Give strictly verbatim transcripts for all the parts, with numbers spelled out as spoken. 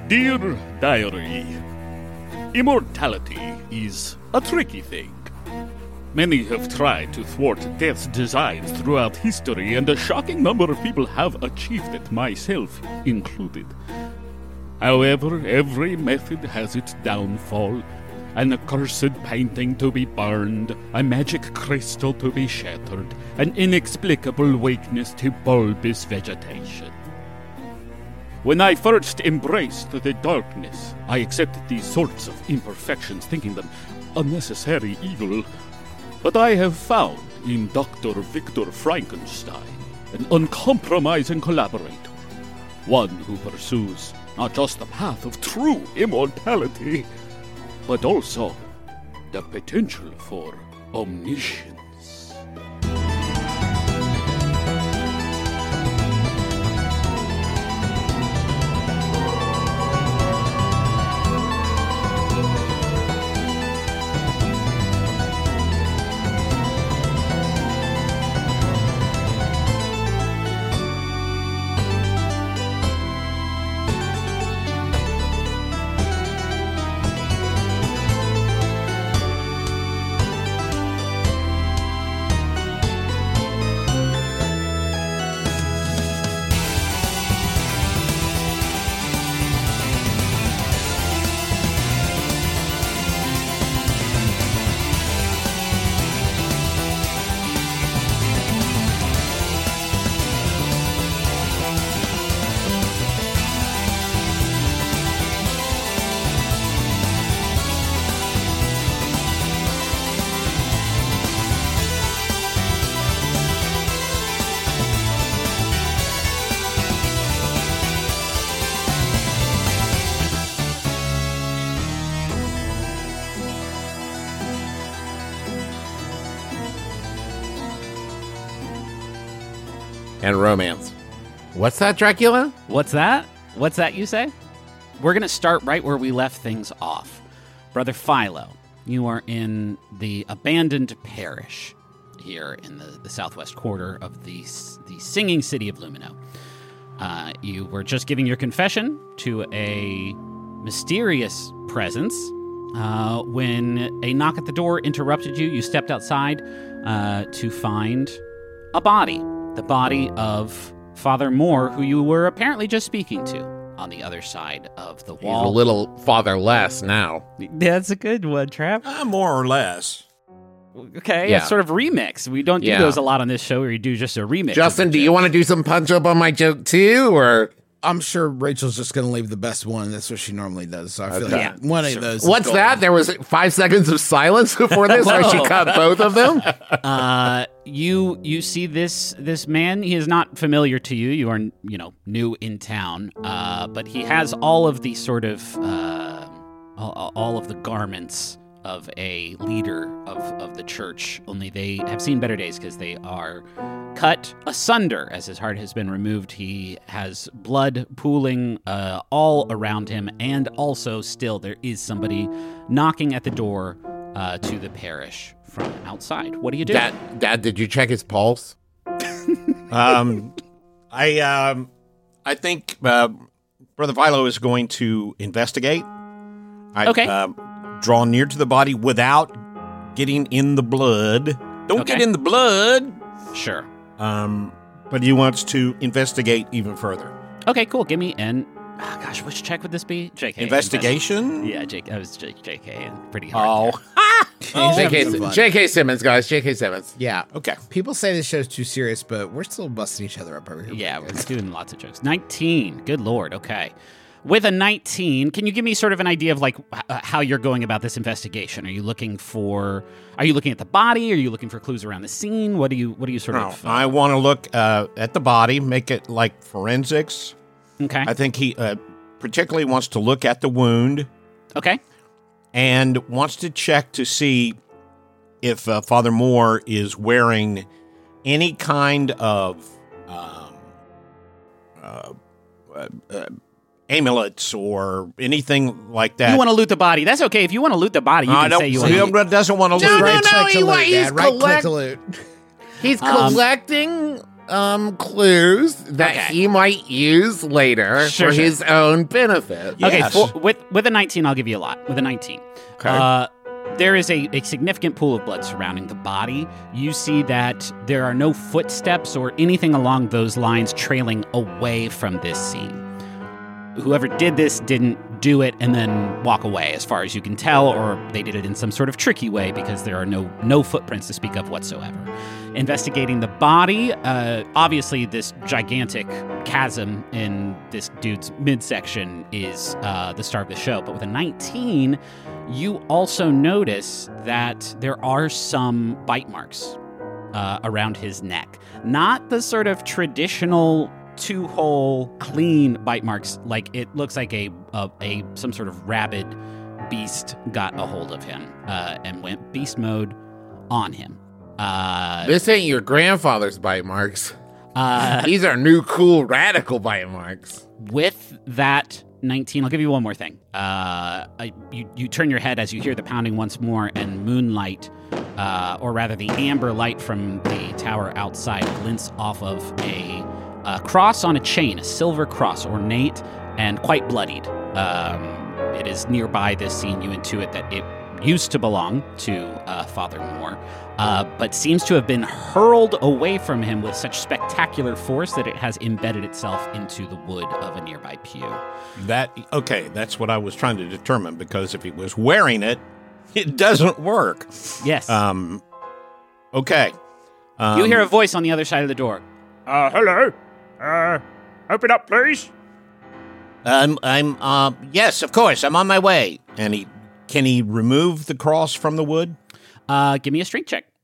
Dear Diary, immortality is a tricky thing. Many have tried to thwart death's designs throughout history, and a shocking number of people have achieved it, myself included. However, every method has its downfall. An accursed painting to be burned, a magic crystal to be shattered, an inexplicable weakness to bulbous vegetation. When I first embraced the darkness, I accepted these sorts of imperfections, thinking them a necessary evil. But I have found in Doctor Victor Frankenstein an uncompromising collaborator, one who pursues not just the path of true immortality, but also the potential for omniscience. And romance. What's that, Dracula? What's that? What's that you say? We're going to start right where we left things off. Brother Philo, you are in the abandoned parish here in the, the southwest quarter of the, the singing city of Lumino. Uh, you were just giving your confession to a mysterious presence uh, when a knock at the door interrupted you. You stepped outside uh, to find a body. The body of Father Moore, who you were apparently just speaking to on the other side of the wall. He's a little fatherless now. That's a good one, Trav. Uh, more or less. Okay, Yeah. It's sort of remix. We don't do Yeah. those a lot on this show where you do just a remix. Justin, do you want to do some punch up on my joke too, or I'm sure Rachel's just going to leave the best one. That's what she normally does. So I feel Okay. like one of those. is what's golden. that? There was five seconds of silence before this, where she cut both of them. Uh, you you see this this man. He is not familiar to you. You are you know new in town. Uh, but he has all of the sort of uh, all, all of the garments of a leader of, of the church, only they have seen better days because they are cut asunder as his heart has been removed. He has blood pooling uh, all around him, and also still there is somebody knocking at the door uh, to the parish from outside. What do you do? Dad, Dad, did you check his pulse? Um, I um, I think uh, Brother Philo is going to investigate. I, Okay. Um, draw near to the body without getting in the blood. Don't Okay. get in the blood. Sure. Um, but he wants to investigate even further. Okay, cool. Give me an... Oh, gosh, which check would this be? J K. Investigation? Yeah, J K. I was J- JK and pretty hard. Oh, Oh, J K, having fun. J K Simmons, guys. J K Simmons. Yeah. okay. People say this show's too serious, but we're still busting each other up over here. Yeah, we're doing lots of jokes. nineteen. Good Lord. Okay. With a nineteen, can you give me sort of an idea of like h- how you're going about this investigation? Are you looking for? Are you looking at the body? Are you looking for clues around the scene? What do you? What do you sort No, of? uh, I want to look uh, at the body, make it like forensics. okay. I think he uh, particularly wants to look at the wound okay. and wants to check to see if uh, Father Moore is wearing any kind of um, uh, uh, uh, amulets or anything like that. You want to loot the body? That's okay. If you want to loot the body, you I can don't. say you he want. to doesn't want to No, lose. no, Right no, click he to wa- loot, he's Dad. Right click collect- to loot. He's Um, collecting um clues that Okay. he might use later Sure, for sure. his own benefit. Yeah. Okay, Yes. for, with with a nineteen, I'll give you a lot. With a nineteen, uh, there is a, a significant pool of blood surrounding the body. You see that there are no footsteps or anything along those lines trailing away from this scene. Whoever did this didn't do it and then walk away, as far as you can tell, or they did it in some sort of tricky way because there are no no footprints to speak of whatsoever. Investigating the body, uh, obviously this gigantic chasm in this dude's midsection is uh, the star of the show. But with a nineteen, you also notice that there are some bite marks uh, around his neck. Not the sort of traditional two-hole clean bite marks. Like it looks like a a, a some sort of rabid beast got a hold of him uh, and went beast mode on him. Uh, This ain't your grandfather's bite marks. uh, These are new, cool, radical bite marks. with that nineteen, I'll give you one more thing. Uh, I- you, you turn your head as you hear the pounding once more, and moonlight, uh, or rather the amber light from the tower outside, glints off of a, a cross on a chain, a silver cross, ornate and quite bloodied. Um, it is nearby this scene. You intuit that it used to belong to uh, Father Moore, uh, but seems to have been hurled away from him with such spectacular force that it has embedded itself into the wood of a nearby pew. That okay, that's what I was trying to determine, because if he was wearing it, it doesn't work. Yes. Um, okay. Um, you hear a voice on the other side of the door. Uh, hello? Uh, open up, please. I'm, I'm, uh, yes, of course, I'm on my way. And he, can he remove the cross from the wood? Uh, give me a strength check.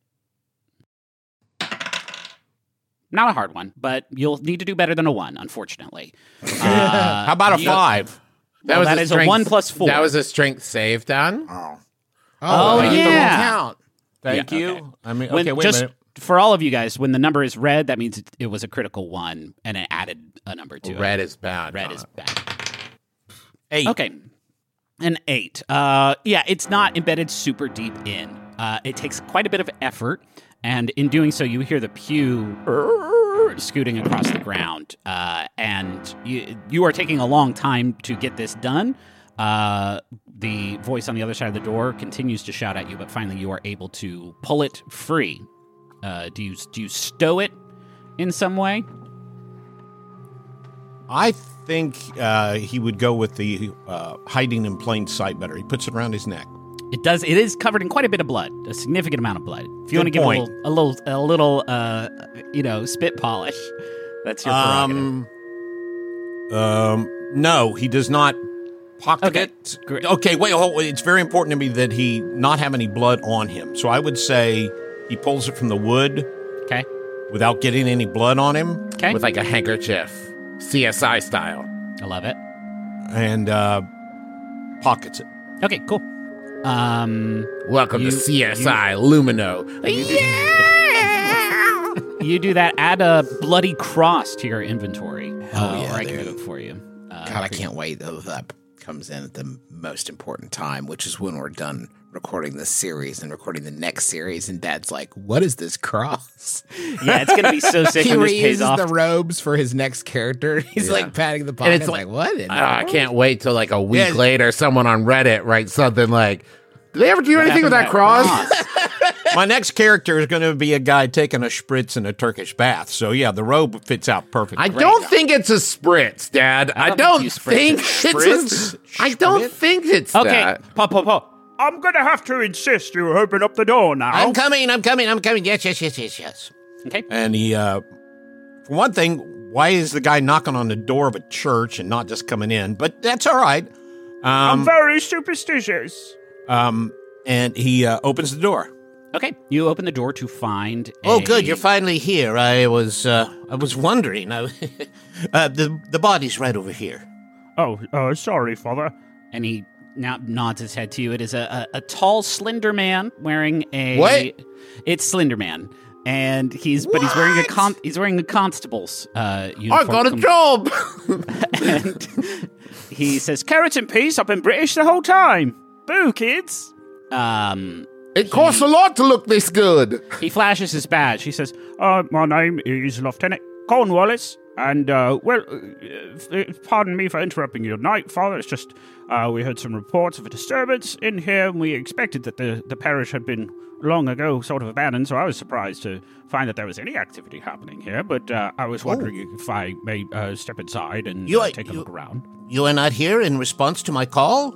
Not a hard one, but you'll need to do better than a one, unfortunately. Uh, How about a you- five? Well, that is a one plus four. That was a strength save, Don. Oh, Oh, I get the yeah. wrong count. thank Yeah, you. okay. I mean, When- okay, wait just a minute. for all of you guys, when the number is red, that means it, it was a critical one, and it added a number to it. Red is bad. Red Don. is bad. Eight. Okay. An eight. Uh, yeah, it's not embedded super deep in. Uh, it takes quite a bit of effort, and in doing so, you hear the pew scooting across the ground, uh, and you, you are taking a long time to get this done. Uh, the voice on the other side of the door continues to shout at you, but finally you are able to pull it free. Uh, do you do you stow it in some way? I think uh, he would go with the uh, hiding in plain sight better. He puts it around his neck. It does. It is covered in quite a bit of blood, a significant amount of blood. If you Good want to give point. a little, a little, a little, uh, you know, spit polish, that's your prerogative. Um, um, no, he does not pocket Okay, it. great. Okay, wait, hold, it's very important to me that he not have any blood on him. So I would say he pulls it from the wood Okay. without getting any blood on him, Okay. With like a handkerchief, C S I style. I love it. and uh, pockets it. Okay. Cool. Um, Welcome You- to C S I Lumino. you do that. Add a bloody cross to your inventory. Hell uh, yeah, or I can dude. do it for you. Uh, God, I can't wait till that comes in at the most important time, which is when we're done recording this series and recording the next series. And Dad's like, "What is this cross?" yeah, it's gonna be so sick he when this pays reuses off. the robes for his next character. He's like patting the pocket. And it's like, like- what? in the Ah, I world?" can't wait till like a week Yeah. later, someone on Reddit writes something like, "Did they ever do anything with happened that to cross?" My next character is going to be a guy taking a spritz in a Turkish bath. So yeah, the robe fits out perfectly. I don't think it's a spritz, Dad. I don't don't, think you think, spritz it's. it. A, I don't Spritz? think it's Okay. that. Paw, paw, paw. I'm gonna have to insist you open up the door now. I'm coming. I'm coming. I'm coming. Yes, yes, yes, yes, yes. Okay. And he, uh, for one thing, why is the guy knocking on the door of a church and not just coming in? But that's all right. I'm Um, very superstitious. um, and he uh, opens the door. Okay. You open the door to find. Oh, a- good! You're finally here. I was, uh, I was wondering. I, uh, the the body's right over here. Oh, uh, sorry, Father. And he now nods his head to you. It is a, a, a tall, slender man wearing a. What? It's Slender Man, and he's but he's wearing a con- he's wearing a constable's uh, I uniform. got a Com- job. and he says, Carrots and peas, I've been British the whole time. Boo, kids. um, It costs a lot to look this good. He flashes his badge. He says, Uh, my name is Lieutenant Cornwallis, and, uh, well, uh, pardon me for interrupting your night, Father. It's just, uh, we heard some reports of a disturbance in here, and we expected that the, the parish had been long ago sort of abandoned, so I was surprised to find that there was any activity happening here, but uh, I was wondering oh. if I may uh, step inside and you, uh, take a you, look around. You are not here in response to my call?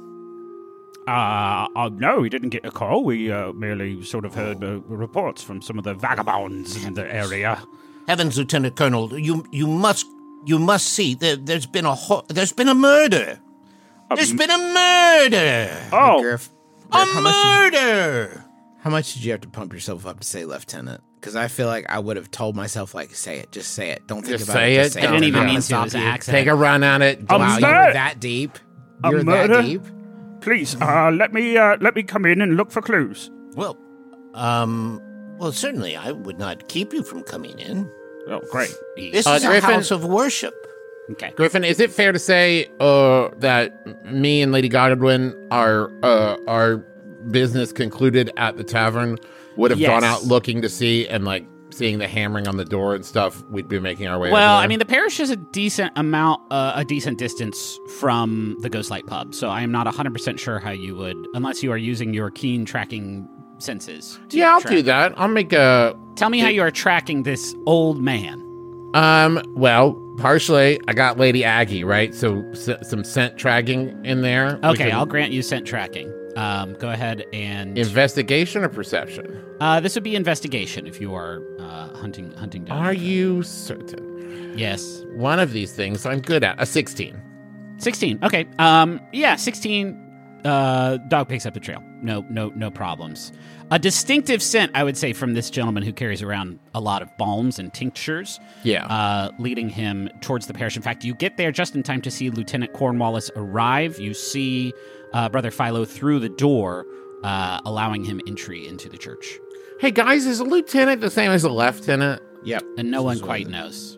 Uh, uh, no, we didn't get a call. We uh, merely sort of heard uh, reports from some of the vagabonds in the area. Heavens, Lieutenant Colonel, you you must you must see there, there's been a ho- there's been a murder. Um, there's been a murder. Oh, Hey, Griff, a Griff, how much did you- murder. How much did you have to pump yourself up to say lieutenant? Because I feel like I would have told myself, like, say it, just say it. Don't think Just about say it. it. Just say I it. didn't I'm even not mean gonna to. It stop was you. an accident. Take a run at it. Um, Wow, you Murder. were that deep. A You're that murder? deep. please, uh, let me uh, let me come in and look for clues. Well, um, well, certainly I would not keep you from coming in. Oh, great. This Uh, is a Griffin- house of worship. Okay. Griffin, is it fair to say uh, that me and Lady Godwin, our uh, our business concluded at the tavern, would have Yes. gone out looking to see and like seeing the hammering on the door and stuff? We'd be making our way. Well, over there. I mean, the parish is a decent amount, uh, a decent distance from the Ghostlight Pub, so I am not one hundred percent sure how you would, unless you are using your keen tracking senses. to yeah, I'll track. do that. I'll make a Tell me how you are tracking this old man. um. Well, partially, I got Lady Aggie right, so s- some scent tracking in there. We Okay, can- I'll grant you scent tracking. Um, go ahead and investigation or perception. uh, this would be investigation if you are uh, hunting hunting down. Are you certain? Yes. One of these things I'm good at. A sixteen. sixteen. Okay. Um yeah, sixteen uh dog picks up the trail. No no no problems. A distinctive scent, I would say, from this gentleman who carries around a lot of balms and tinctures. Yeah. Uh leading him towards the parish. In fact, you get there just in time to see Lieutenant Cornwallis arrive. You see uh Brother Philo through the door, uh allowing him entry into the church. Hey guys, is a lieutenant the same as a lieutenant? Yep. And no one quite knows. Is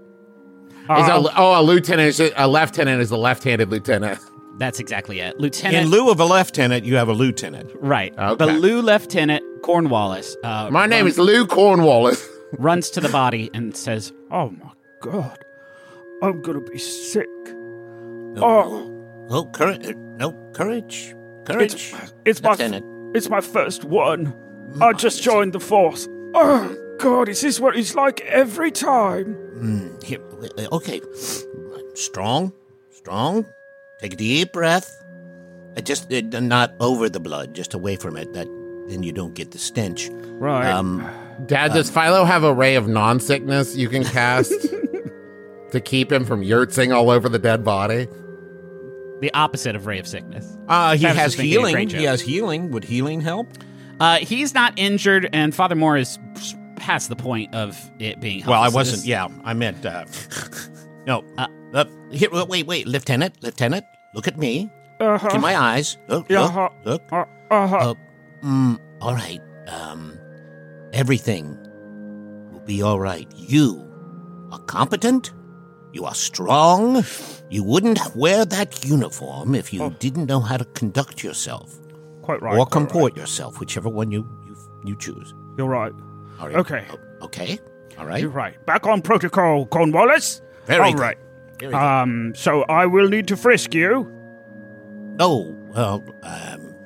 Uh, a, oh, a lieutenant is a, a lieutenant is a left-handed lieutenant. That's exactly it. Lieutenant In lieu of a lieutenant, you have a lieutenant. Right. Okay. The Lou Lieutenant Cornwallis. Uh, My name runs- is Lou Cornwallis. runs to the body and says, oh my God, I'm gonna be sick. Oh, Oh, courage! No, courage, courage, it's it's my Lieutenant. it's my first one. I just joined the force. Oh God, is this what it's like every time? Mm, here, uh, okay, strong, strong. Take a deep breath. Uh, just uh, not over the blood, just away from it. That then you don't get the stench. Right. Um, Dad, does Philo have a ray of non-sickness you can cast to keep him from yurtzing all over the dead body? the opposite of Ray of Sickness. uh, he Travis has is making a healing. great He joke. has healing. Would healing help? Uh, he's not injured, and Father Moore is past the point of it being helpful. Well, I So wasn't. this- Yeah, I meant. Uh, no. Uh, Uh, here, wait, wait, Lieutenant, Lieutenant. Look at me. Uh-huh. Look in my eyes. Look, Uh-huh. look, look. Uh, uh-huh. Uh, mm, all right. Um, everything will be all right. You are competent. You are strong. You wouldn't wear that uniform if you Oh. didn't know how to conduct yourself Quite right. or quite comport yourself, whichever one you you, you choose. right. You're right. All right. Okay. O- okay. All right. You're right. Back on protocol, Cornwallis. Very All good. right. Very good. Um. So I will need to frisk you. Oh, well, um,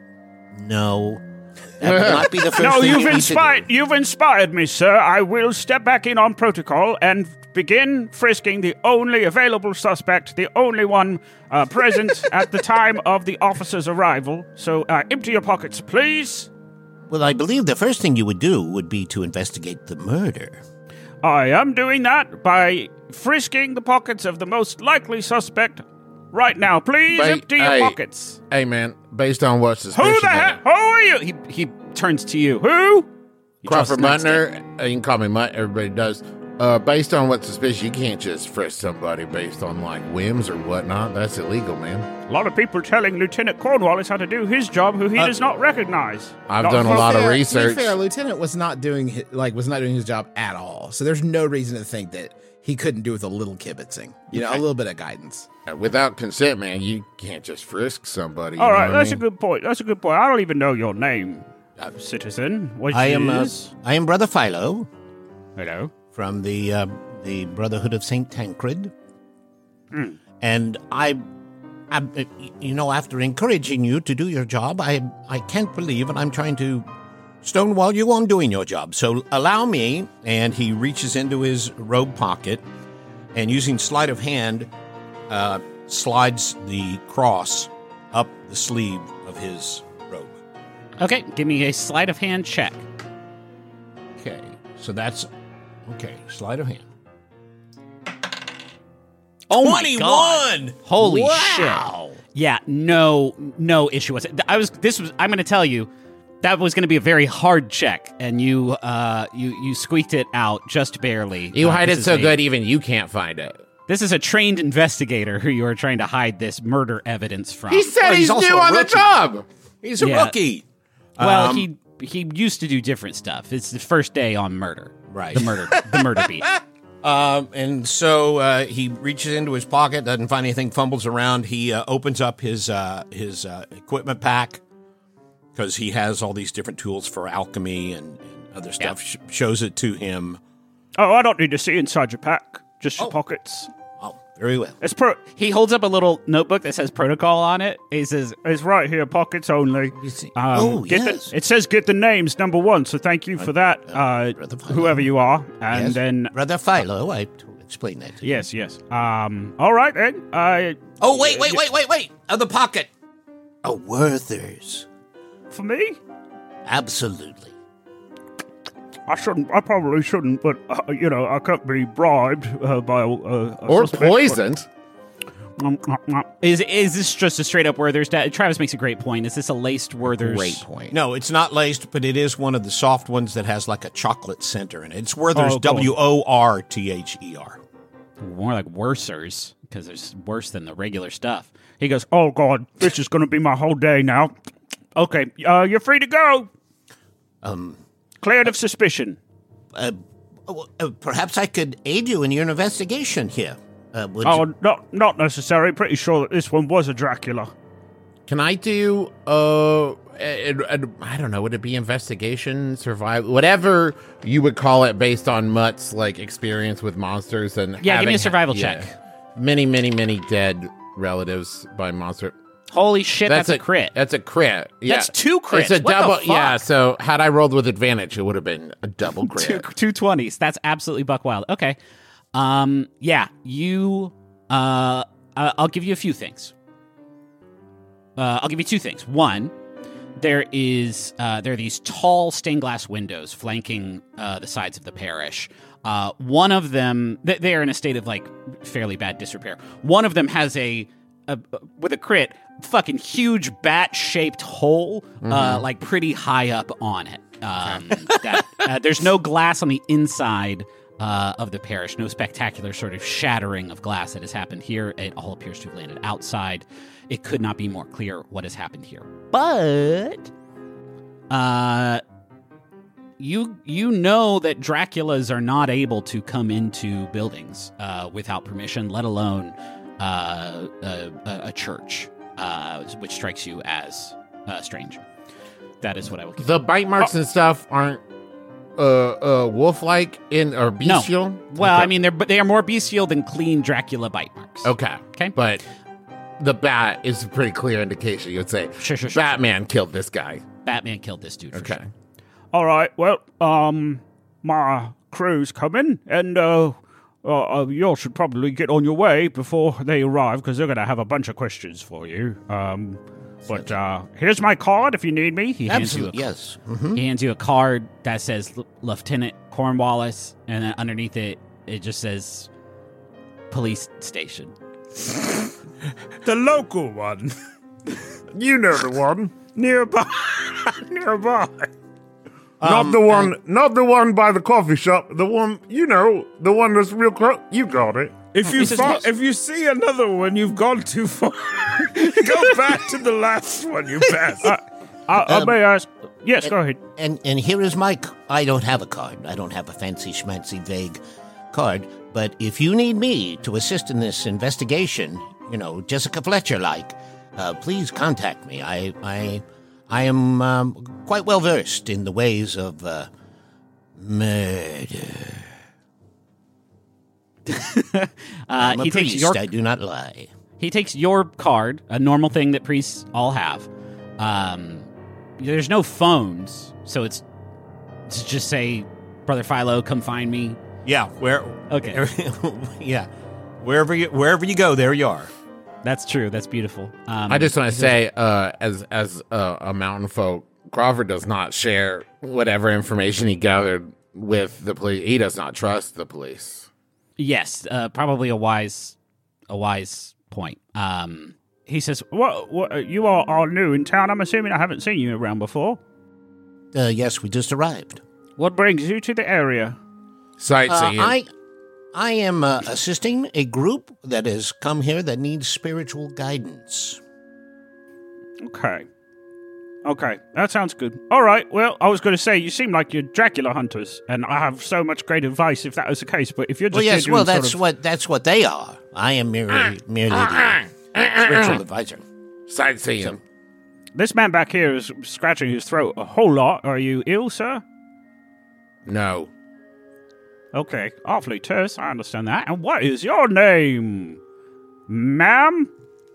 no. That would not be the first No, thing you've you need to inspired. do. You've inspired me, sir. I will step back in on protocol and begin frisking the only available suspect, the only one uh, present at the time of the officer's arrival. So, uh, empty your pockets, please. Well, I believe the first thing you would do would be to investigate the murder. I am doing that by frisking the pockets of the most likely suspect right now. Please Wait, empty your hey. pockets. Hey, man, based on what suspicion... Who the heck? Who are you? He he turns to you. Who? He draws Crawford his nightstick. Mutner, uh, you can call me Mutt, everybody does. Uh, based on what suspicion, you can't just frisk somebody based on, like, whims or whatnot. That's illegal, man. A lot of people telling Lieutenant Cornwallis how to do his job who he Uh, does not recognize. I've Not done a for- lot of Fair- research. To be fair, Lieutenant was not doing hi- like was not doing his job at all. So there's no reason to think that he couldn't do with a little kibitzing. You know, a little bit of guidance. Uh, Without consent, man, you can't just frisk somebody. All you know right, what I that's mean? a good point. That's a good point. I don't even know your name. uh, citizen. What I am. Uh, is? I am Brother Philo Hello. from the uh, the Brotherhood of Saint Tancred, Mm. and I, I, uh, you know, after encouraging you to do your job, I I can't believe that I'm trying to stonewall you on doing your job. So allow me. And he reaches into his robe pocket, and using sleight of hand, uh, slides the cross up the sleeve of his robe. Okay, give me a sleight of hand check. Okay, so that's okay. Sleight of hand. Oh my God. Holy Wow. shit. Yeah, no no issue with it. I was this was I'm going to tell you that was going to be a very hard check, and you uh you you squeaked it out just barely. You Uh, hide this it is so a- good, even you can't find it. This is a trained investigator who you are trying to hide this murder evidence from. He said Well, he's he's, also new a on the rookie. job. He's a Yeah. rookie. well, Um, he he used to do different stuff. It's the first day on murder. Right. The murder the murder beat. Um, and so uh, he reaches into his pocket, doesn't find anything, fumbles around. He uh, opens up his uh, his uh, equipment pack because he has all these different tools for alchemy and, and other stuff. Sh- shows it to him. Oh, I don't need to see inside your pack. Just your Oh. pockets. Oh, very well. It's pro. He holds up a little notebook that says protocol on it. He says, It's right here. Pockets only. You see- Um, oh, get yes. The, it says get the names number one. So thank you for that, uh, Brother Philo. whoever you are. And Yes. then Brother Philo, I to explain that to you. yes, yes. Um. All right then. I Oh, wait, wait, wait, wait, wait. Other pocket. A Werther's. for me. Absolutely. I shouldn't. I probably shouldn't. But uh, you know, I can't be bribed uh, by a, a, a Or suspect, but- poisoned. Mm, mm, mm. is is this just a straight up Werther's? Da- Travis makes a great point. Is this a laced Werther's? Great point. No, it's not laced, but it is one of the soft ones that has like a chocolate center in it. It's Werther's, Oh, cool. W O R T H E R. More like worsers, because there's worse than the regular stuff. He goes, "Oh God, this is going to be my whole day now." Okay, uh, you're free to go. Um, Cleared of suspicion. uh, uh, uh, perhaps I could aid you in your investigation here. Uh, would Oh, you- not not necessary. Pretty sure that this one was a Dracula. Can I do, uh, a- a- a- I don't know, would it be investigation, survival, whatever you would call it based on Mutt's, like, experience with monsters and Yeah, give me having- a survival yeah. check. Many, many, many dead relatives by monster. Holy shit, that's, a crit. That's a crit. Yeah. That's two crits. It's a What the double. fuck? Yeah. So had I rolled with advantage, it would have been a double two crit. two twenties. That's absolutely buck wild. Okay. Um. Yeah. You. Uh. uh, I'll give you a few things. Uh. I'll give you two things. One, there is. Uh. There are these tall stained glass windows flanking uh, the sides of the parish. Uh. One of them. They they are in a state of like fairly bad disrepair. One of them has a. a with a crit, fucking huge bat-shaped hole, uh, like pretty high up on it. Um, that uh, there's no glass on the inside uh, of the parish. No spectacular sort of shattering of glass that has happened here. It all appears to have landed outside. It could not be more clear what has happened here. But uh, you you know that Draculas are not able to come into buildings uh, without permission, let alone uh, a, a, a church, uh, which strikes you as uh, strange. That is what I will give. The bite marks and stuff aren't uh, uh, wolf-like in or bestial. No. Well, Okay. I mean, they're but they are more bestial than clean Dracula bite marks. Okay. Okay. But the bat is a pretty clear indication. You'd say, Sure, sure, sure. Batman killed this guy. Batman killed this dude. For Okay. sure. All right. Well, um, my crew's coming, and uh, uh, uh you all should probably get on your way before they arrive because they're gonna have a bunch of questions for you. Um, but uh, here's my card if you need me. He hands you a Absolutely, yes. Mhm. He hands you a card that says L- Lieutenant Cornwallis, and then underneath it, it just says police station. The local one. You know the one nearby. Nearby. Not the one, not the one by the coffee shop. The one, you know, the one that's real close. You got it. If you He says, fo- "Yes." if you see another one, you've gone too far. Go back to the last one you passed. I, I, I Um, may ask. Yes, go ahead. And and here is my. c- I don't have a card. I don't have a fancy schmancy vague card. But if you need me to assist in this investigation, you know, Jessica Fletcher like, uh, please contact me. I I I am um, quite well versed in the ways of uh, murder. uh, I'm a he priest, takes your I do not lie. he takes your card, a normal thing that priests all have. Um, there's no phones, so it's, it's just say, Brother Philo, come find me. Yeah, where? Okay. Yeah, wherever you wherever you go, there you are. That's true. That's beautiful. Um, I just want to say, uh, as as uh, a mountain folk, Crawford does not share whatever information he gathered with the police. He does not trust the police. Yes, uh, probably a wise, a wise point. Um, He says, "What? What? You are all new in town. I'm assuming I haven't seen you around before. Uh, yes, we just arrived. What brings you to the area?" Uh, Sightseeing. I, I am uh, assisting a group that has come here that needs spiritual guidance. Okay. Okay, that sounds good. All right, well, I was going to say, you seem like you're Dracula hunters, and I have so much great advice if that was the case, but if you're just Well, here yes, doing well, sort that's of- what that's what they are. I am merely merely the spiritual advisor. Sightseeing. This man back here is scratching his throat a whole lot. Are you ill, sir? No. Okay, awfully terse, I understand that. And what is your name? Ma'am?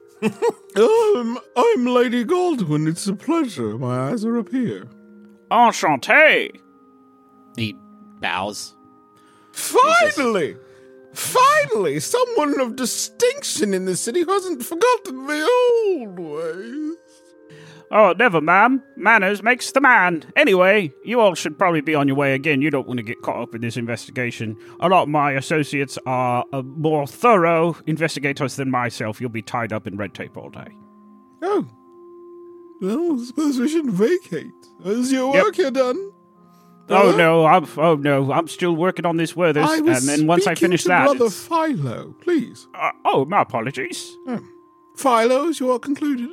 Um, I'm Lady Goldwyn. It's a pleasure. My eyes are up here. Enchanté. he bows. Finally! Finally! Someone of distinction in the city who hasn't forgotten the old ways. Oh, never, ma'am. Manners makes the man. Anyway, you all should probably be on your way again. You don't want to get caught up in this investigation. A lot of my associates are uh, more thorough investigators than myself. You'll be tied up in red tape all day. Oh. Well, I suppose we should vacate. Is your Yep. work here done? Oh Huh? no, I'm oh no, I'm still working on this Werther's, I was and then once I speaking finish to that, Brother it's- Philo, please. uh, oh, my apologies. Philo, is you all concluded?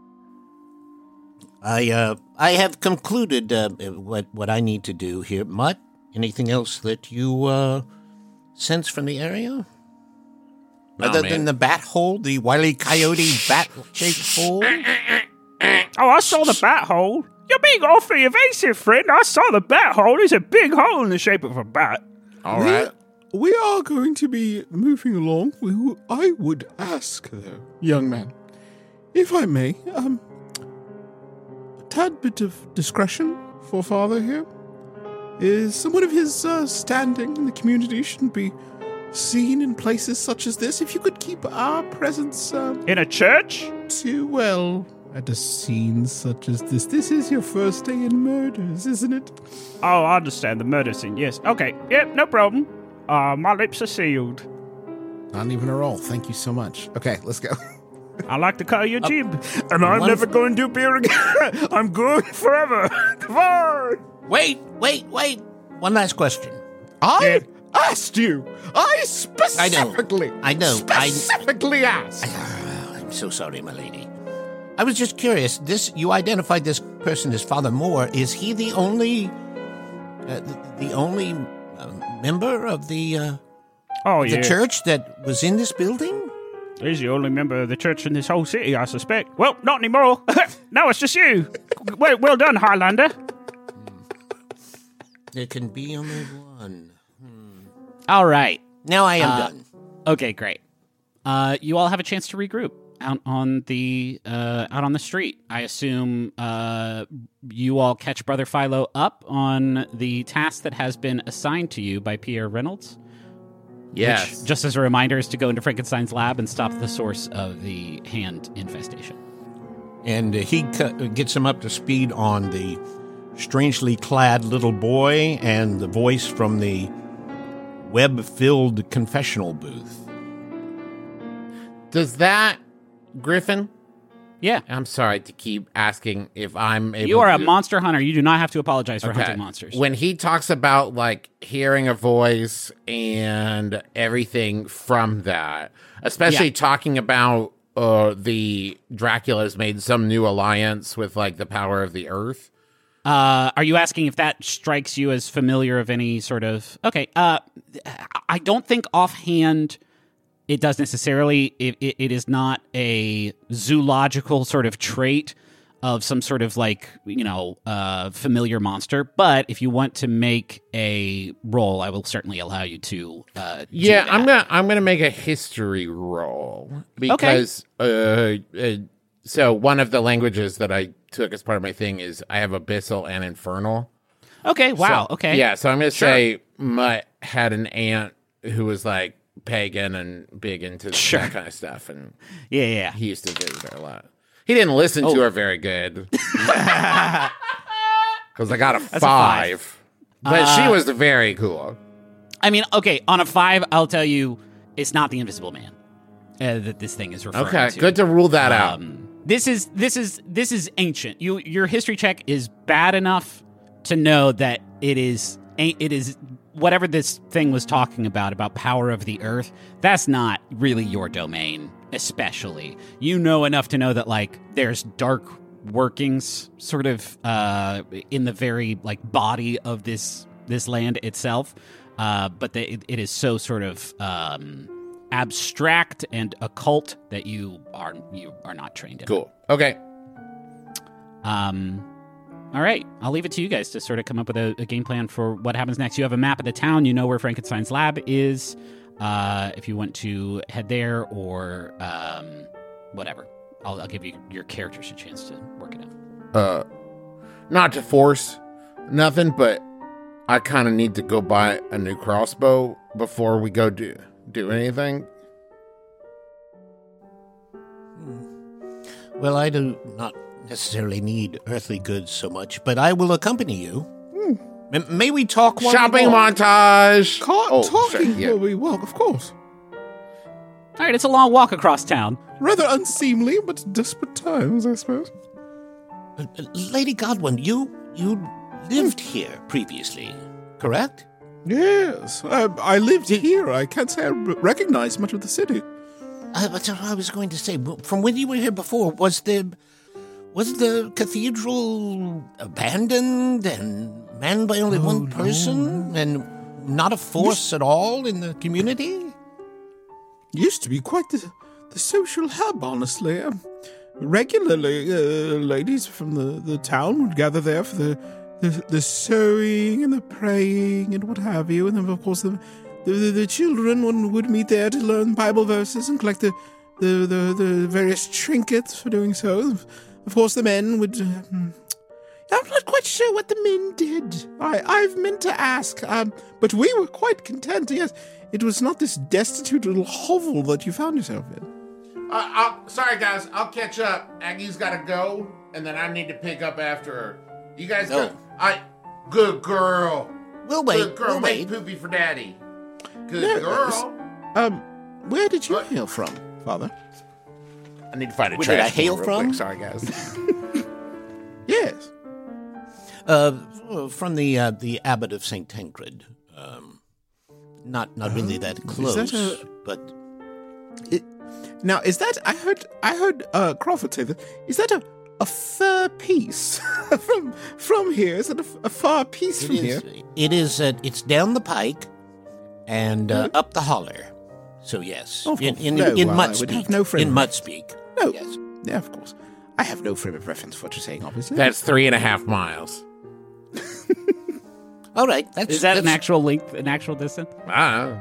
I uh, I have concluded uh, what what I need to do here. Mutt, anything else that you uh, sense from the area? No, Other man. than the bat hole, the Wile E. Coyote bat-shaped hole? Oh, I saw the bat hole. You're being awfully evasive, friend. I saw the bat hole. There's a big hole in the shape of a bat. All right. We, we are going to be moving along. We, w- I would ask, though, young man, if I may, um, a tad bit of discretion for father here. Is someone of his uh, standing in the community shouldn't be seen in places such as this. If you could keep our presence um, In a church? to, well, at a scene such as this. This is your first day in murders, isn't it? Oh, I understand the murder scene. Yes. Okay. Yep. No problem. Uh, my lips are sealed. Not even a roll. Thank you so much. Okay, let's go. I like the color of your jib. And I'm One never f- going to beer again. I'm going forever. Come on. Wait, wait, wait. One last question. I asked you. I specifically. I know. I- Specifically asked. Ah, I'm so sorry, my lady. I was just curious. This you identified this person as Father Moore. Is he the only, uh, the, the only uh, member of the uh, Oh, the yeah. church that was in this building? He's the only member of the church in this whole city, I suspect. Well, not anymore. Now it's just you. Well, well done, Highlander. There can be only one. All right. Now I am Uh, done. Okay, great. Uh, you all have a chance to regroup out on the uh, out on the street. I assume uh, you all catch Brother Philo up on the task that has been assigned to you by Pierre Reynolds. Yes. Which, just as a reminder, is to go into Frankenstein's lab and stop the source of the hand infestation. And uh, he cu- gets him up to speed on the strangely clad little boy and the voice from the web-filled confessional booth. Does that, Griffin? Yeah. I'm sorry to keep asking if I'm able You are a to- monster hunter. You do not have to apologize for Okay. hunting monsters. When he talks about like hearing a voice and everything from that, especially Yeah. talking about uh, the Dracula's made some new alliance with like the power of the earth. Uh, are you asking if that strikes you as familiar of any sort of... Okay, uh, I don't think offhand it does necessarily. It, it, it is not a zoological sort of trait. of some sort of like, you know, uh, familiar monster. But if you want to make a roll, I will certainly allow you to. Uh, Yeah, do that. I'm gonna I'm gonna make a history roll because uh, uh, so one of the languages that I took as part of my thing is I have Abyssal and Infernal. Okay. Wow. So- okay. Yeah, so I'm gonna Sure. say Mutt had an aunt who was like pagan and big into Sure. that kind of stuff, and Yeah. Yeah. he used to visit her a lot. He didn't listen Oh. to her very good because I got a a five, five. but Uh, she was very cool. I mean, okay. On a five, I'll tell you, it's not the Invisible Man uh, that this thing is referring Okay, to. good to rule that out. Um, this is this is this is ancient. You your history check is bad enough to know that it is it is whatever this thing was talking about about power of the earth. That's not really your domain, especially. You know enough to know that like there's dark workings sort of uh, in the very like body of this this land itself, uh, but the, it, it is so sort of um, abstract and occult that you are you are not trained in. Cool. Okay. Um, all right, I'll leave it to you guys to sort of come up with a, a game plan for what happens next. You have a map of the town. You know where Frankenstein's lab is. Uh, if you want to head there or um, whatever, I'll, I'll give you your characters a chance to work it out. Uh, not to force nothing, but I kind of need to go buy a new crossbow before we go do do anything. Well, I do not necessarily need earthly goods so much, but I will accompany you. M- may we talk while we Shopping walk? montage. Ca- Oh, talking sorry, yeah. while we walk, of course. All right, it's a long walk across town. Rather unseemly, but desperate times, I suppose. Uh, uh, Lady Godwin, you you lived here previously, correct? Yes, I, I lived here. I can't say I r- recognize much of the city. Uh, but I was going to say, w- from when you were here before, was the was the cathedral abandoned and manned by only one person and not a force at all in the community? Used to be quite the, the social hub, honestly. Um, regularly, uh, ladies from the, the town would gather there for the, the the sewing and the praying and what have you. And then, of course, the the, the, the children would, would meet there to learn Bible verses and collect the, the, the, the various trinkets for doing so. Of course, the men would... Um, I'm not quite sure what the men did. I, I've meant to ask, um, but we were quite content, yes. It was not this destitute little hovel that you found yourself in. Uh, I'll, sorry, guys. I'll catch up. Aggie's got to go, and then I need to pick up after her. You guys No. go. I. Good girl. We'll wait. Good girl. We'll Make wait. poopy for daddy. Good No, girl. Um, where did you What? hail from, Father? I need to find a Where trash did I hail can real from? quick. Sorry, guys. Yes. Uh, from the uh, the abbot of Saint Tancred. Um, not not really that close, that a- but Now, is that I heard? I heard uh, Crawford say that. Is that a a fur piece from from here? Is that a, a far piece it from is. here? It is. Uh, it's down the pike and uh, up the holler. So yes, Of in course. in, No, in well, mud I would speak. have no frame in of mud speak. No. Yes. Yeah, of course. I have no frame of reference for what you're saying. Obviously. That's three and a half miles. All right. That's Is that that's, an actual length, an actual distance? Ah.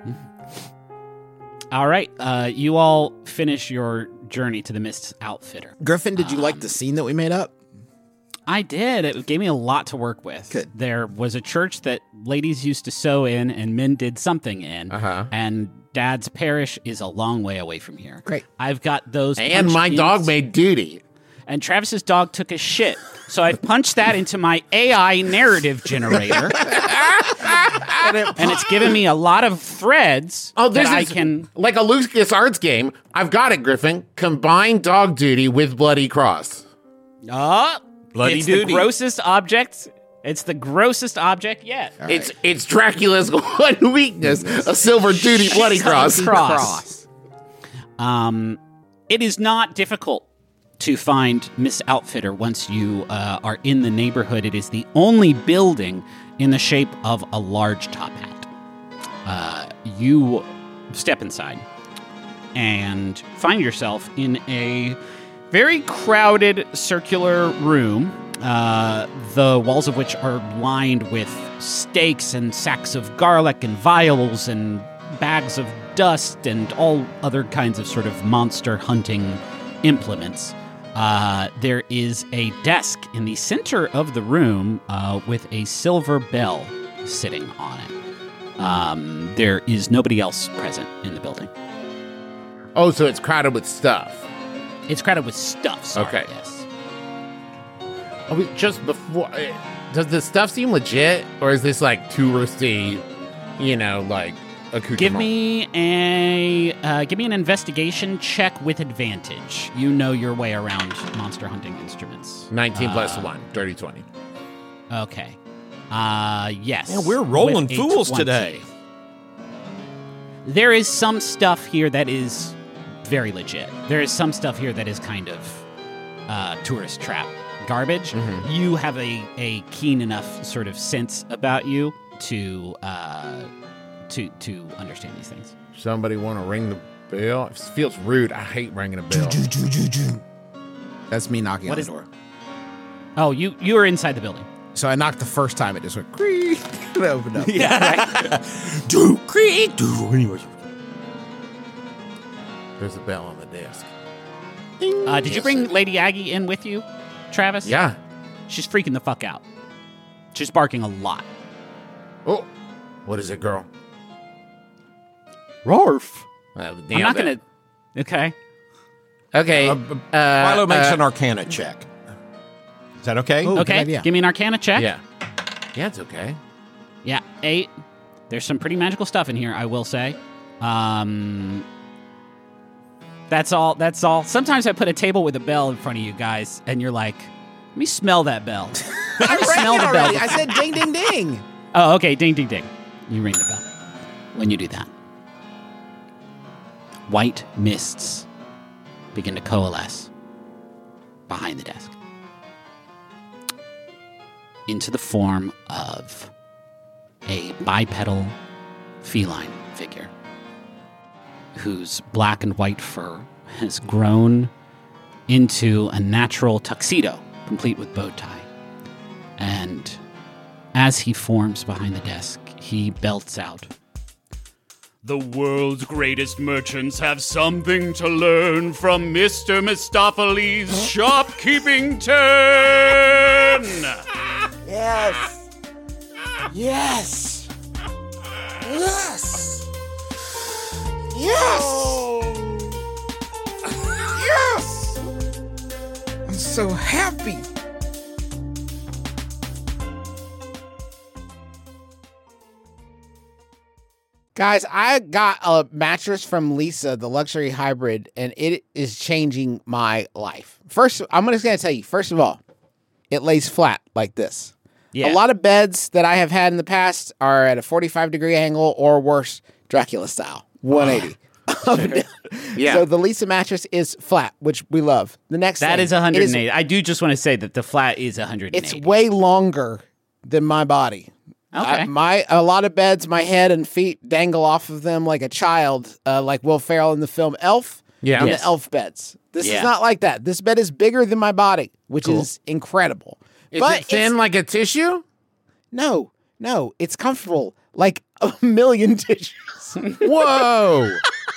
All right, uh, you all finish your journey to the Mist Outfitter. Griffin, did you like the scene that we made up? I did. It gave me a lot to work with. Good. There was a church that ladies used to sew in and men did something in. Uh-huh. And Dad's parish is a long way away from here. Great. I've got those. And punched my in- dog made duty. And Travis's dog took a shit. So I've punched that into my A I narrative generator. and it's given me a lot of threads Oh, this that I is can. like a Lucas Arts game. I've got it, Griffin. Combine dog duty with Bloody Cross. Oh, Bloody it's duty. the grossest object. It's the grossest object yet. It's it's Dracula's one weakness: a silver duty Bloody Cross. Cross. Um, it is not difficult to find Miss Outfitter once you uh, are in the neighborhood. It is the only building in the shape of a large top hat. Uh, you step inside and find yourself in a Very crowded circular room, uh, the walls of which are lined with steaks and sacks of garlic and vials and bags of dust and all other kinds of sort of monster hunting implements. Uh, there is a desk in the center of the room uh, with a silver bell sitting on it. Um, there is nobody else present in the building. Oh, so it's crowded with stuff. It's crowded with stuff. Sorry, Okay. Yes. Are we just before? uh, Does the stuff seem legit, or is this like touristy? You know, like accoutrement? Give me a uh, give me an investigation check with advantage. You know your way around monster hunting instruments. nineteen Uh, plus one, dirty twenty. Okay. Uh, yes. Yeah, we're rolling With a fools twenty. today. There is some stuff here that is very legit. There is some stuff here that is kind of uh, tourist trap garbage. Mm-hmm. You have a, a keen enough sort of sense about you to uh, to to understand these things. Somebody want to ring the bell? It feels rude. I hate ringing a bell. That's me knocking What on is- the door. Oh, you you are inside the building. So I knocked the first time. It just went creak. It opened up. Do creak do. Anyways, There's a bell on the desk. Uh, did you bring Lady Aggie in with you, Travis? Yeah. She's freaking the fuck out. She's barking a lot. Oh, what is it, girl? Rarf. Well, I'm nailed not it. gonna. Okay. Okay. Uh, uh, Philo makes uh, an Arcana check. Is that okay? Oh, good Okay. idea. Give me an Arcana check. Yeah. Yeah, it's okay. Yeah. Eight. There's some pretty magical stuff in here, I will say. Um. That's all. That's all. Sometimes I put a table with a bell in front of you guys, and you're like, "Let me smell that bell." Let I me rang smell it the already. bell. I said ding, ding, ding. Oh, okay. Ding, ding, ding. You ring the bell. When you do that, white mists begin to coalesce behind the desk into the form of a bipedal feline figure whose black and white fur has grown into a natural tuxedo, complete with bow tie. And as he forms behind the desk, he belts out, The world's greatest merchants have something to learn from Mister Mistopheles' shopkeeping turn. Yes. Yes. Yes. Yes. Yes. I'm so happy. Guys, I got a mattress from Lisa, the luxury hybrid, and it is changing my life. First, I'm just going to tell you, first of all, it lays flat like this. Yeah. A lot of beds that I have had in the past are at a forty-five degree angle or worse, Dracula style, one eighty. Yeah. So the Lisa mattress is flat, which we love. The next that thing, is one hundred it eighty. I do just want to say that the flat is one hundred eighty. It's way longer than my body. Okay. I- my a lot of beds, my head and feet dangle off of them like a child, uh, like Will Ferrell in the film Elf. Yeah. in Yes. the Elf beds. This Yeah. is not like that. This bed is bigger than my body, which Cool. is incredible. Is but it thin it's- like a tissue? No, no, it's comfortable like a million tissues. Whoa.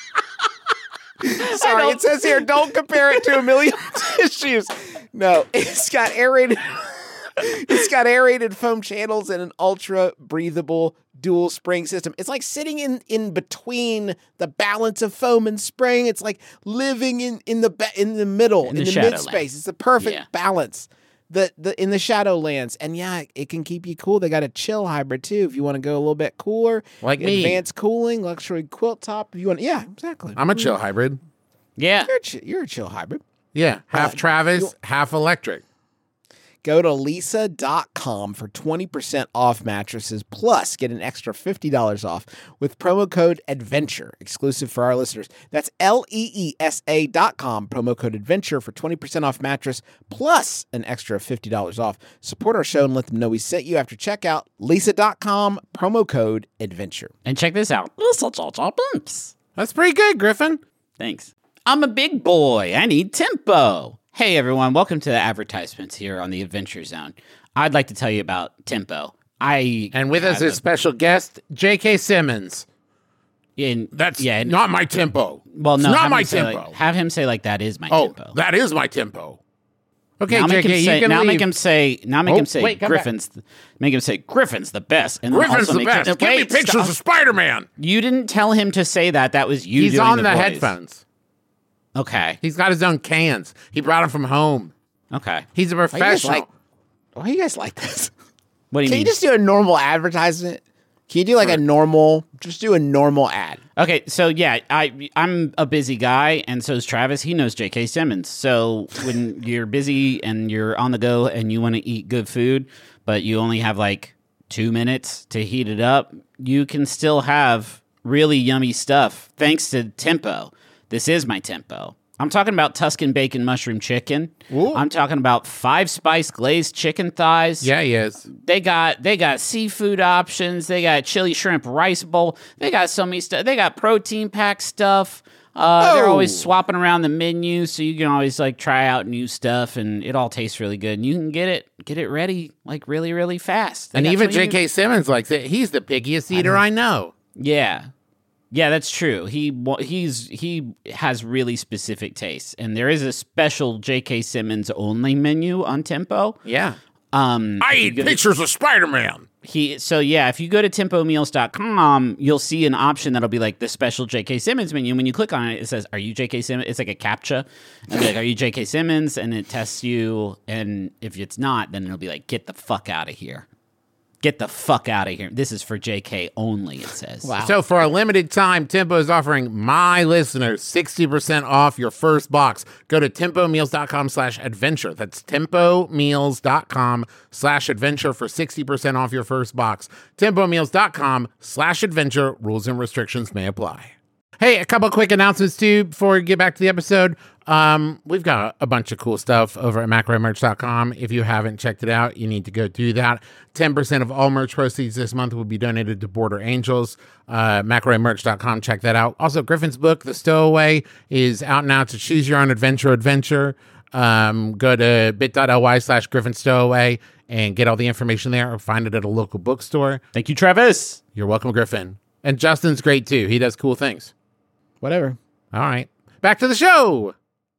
Sorry, it says here, don't compare it to a million tissues. No, it's got aerated. It's got aerated foam channels and an ultra breathable dual spring system. It's like sitting in, in between the balance of foam and spring. It's like living in, in the ba- in the middle, In in, the the, mid Shadowlands. space. It's the perfect Yeah. balance. The the in the Shadowlands, and yeah, it can keep you cool. They got a chill hybrid too. If you want to go a little bit cooler, Like me. advanced cooling, luxury quilt top. If you want, yeah, exactly. I'm a chill hybrid. yeah. You're a, chi- you're a chill hybrid. Yeah. Half Uh, Travis, you- half electric. Go to lisa dot com for twenty percent off mattresses, plus get an extra fifty dollars off with promo code ADVENTURE, exclusive for our listeners. That's L E E S A dot com, promo code ADVENTURE for twenty percent off mattress, plus an extra fifty dollars off. Support our show and let them know we sent you after checkout. lisa dot com, promo code ADVENTURE. And check this out. That's pretty good, Griffin. Thanks. I'm a big boy. I need tempo. Hey everyone, welcome to the advertisements here on the Adventure Zone. I'd like to tell you about Tempo. I And with us have is a- special guest, J K. Simmons. in That's yeah, and- not my tempo. well, no, it's not have my him say, tempo. Like, have him say like that is my oh, tempo. that is my tempo. Okay, now J make K, him you say, can now leave. make him say now make Oh, him say wait, come back. Griffin's th- make him say Griffin's the best. And then Griffin's also the make best. Him, Give me wait, pictures stop. of Spider-Man. You didn't tell him to say that. That was you. He's doing on the, the, voice. headphones. Okay. He's got his own cans. He brought them from home. Okay. He's a Why you guys professional. like, why you guys like this? What do you Can mean? you just do a normal advertisement? Can you do like a normal, just do a normal ad? Okay, so yeah, I I'm a busy guy, and so is Travis. He knows J K. Simmons. So when you're busy and you're on the go and you want to eat good food, but you only have like two minutes to heat it up, you can still have really yummy stuff thanks to Tempo. This is my Tempo. I'm talking about Tuscan bacon mushroom chicken. Ooh. I'm talking about five spice glazed chicken thighs. Yeah, he is. They got they got seafood options. They got chili shrimp rice bowl. They got so many stuff. They got protein pack stuff. Uh, They're Oh. always swapping around the menu, so you can always like try out new stuff, and it all tastes really good. And you can get it get it ready like really really fast. They And got even so many J K. Simmons likes it. He's the pickiest eater I know. Yeah. Yeah, that's true. He wa- he's he has really specific tastes, and there is a special J K. Simmons only menu on Tempo. Yeah. Um, I if you eat go to- pictures of Spider-Man. He so yeah, if you go to tempo meals dot com, you'll see an option that'll be like the special J K. Simmons menu. And when you click on it, it says, "Are you J K. Simmons?" It's like a CAPTCHA. And it'll be like, "Are you J K. Simmons?" And it tests you. And if it's not, then it'll be like, "Get the fuck out of here! Get the fuck out of here!" This is for J K only. It says. Wow. So for a limited time, Tempo is offering my listeners sixty percent off your first box. Go to tempo meals dot com slash adventure. That's tempo meals dot com slash adventure for sixty percent off your first box. tempo meals dot com slash adventure. Rules and restrictions may apply. Hey, a couple quick announcements too before we get back to the episode. Um, we've got a bunch of cool stuff over at macro merch dot com. If you haven't checked it out, you need to go do that. ten percent of all merch proceeds this month will be donated to Border Angels. Uh, macro merch dot com, check that out. Also, Griffin's book, The Stowaway, is out now to choose your own adventure adventure. Um, go to bit.ly slash Griffin Stowaway and get all the information there, or find it at a local bookstore. Thank you, Travis. You're welcome, Griffin. And Justin's great too. He does cool things. Whatever. All right. Back to the show.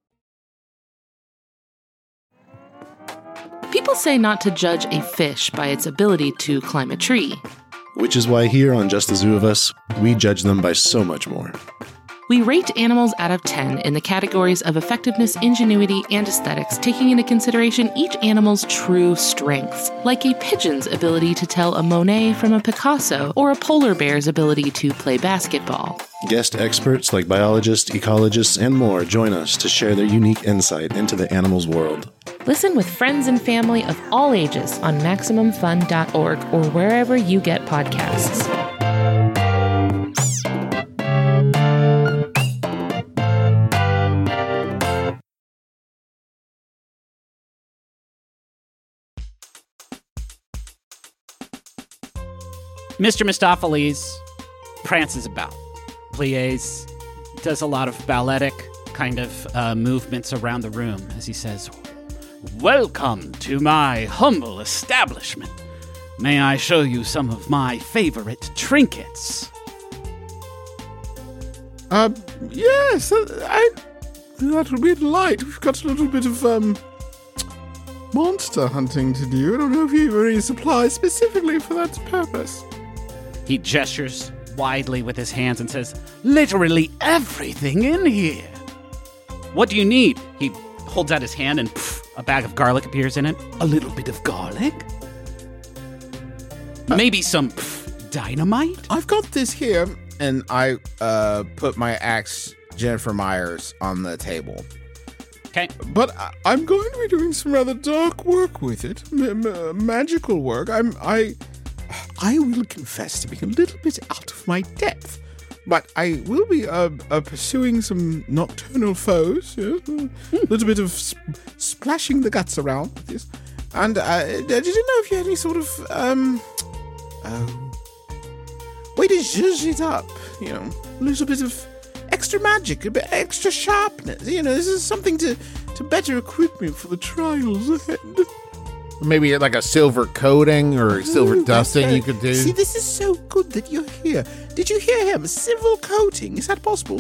People say not to judge a fish by its ability to climb a tree. Which is why here on Just the Zoo of Us, we judge them by so much more. We rate animals out of ten in the categories of effectiveness, ingenuity, and aesthetics, taking into consideration each animal's true strengths, like a pigeon's ability to tell a Monet from a Picasso, or a polar bear's ability to play basketball. Guest experts like biologists, ecologists, and more join us to share their unique insight into the animal's world. Listen with friends and family of all ages on maximum fun dot org or wherever you get podcasts. Mister Mistopheles prances about, plies, does a lot of balletic kind of uh, movements around the room as he says, "Welcome to my humble establishment. May I show you some of my favorite trinkets?" Uh, yes, uh, I, that would be a delight. We've got a little bit of, um, monster hunting to do. I don't know if you have any supplies specifically for that purpose. He gestures widely with his hands and says, "Literally everything in here. What do you need?" He holds out his hand and pff, a bag of garlic appears in it. "A little bit of garlic? Maybe some pff, dynamite?" I've got this here, and I uh, put my axe Jennifer Myers on the table. Okay. But I, I'm going to be doing some rather dark work with it, M- m- magical work. I'm I, I will confess to being a little bit out of my depth, but I will be uh, uh, pursuing some nocturnal foes. Yes? A little bit of sp- splashing the guts around with this, and uh, I didn't know if you had any sort of um, um, way to zhuzh it up. You know, a little bit of extra magic, a bit extra sharpness. You know, this is something to to better equip me for the trials ahead. Maybe like a silver coating or silver Oh, dusting uh, you could do. See, this is so good that you're here. Did you hear him? Civil coating. Is that possible?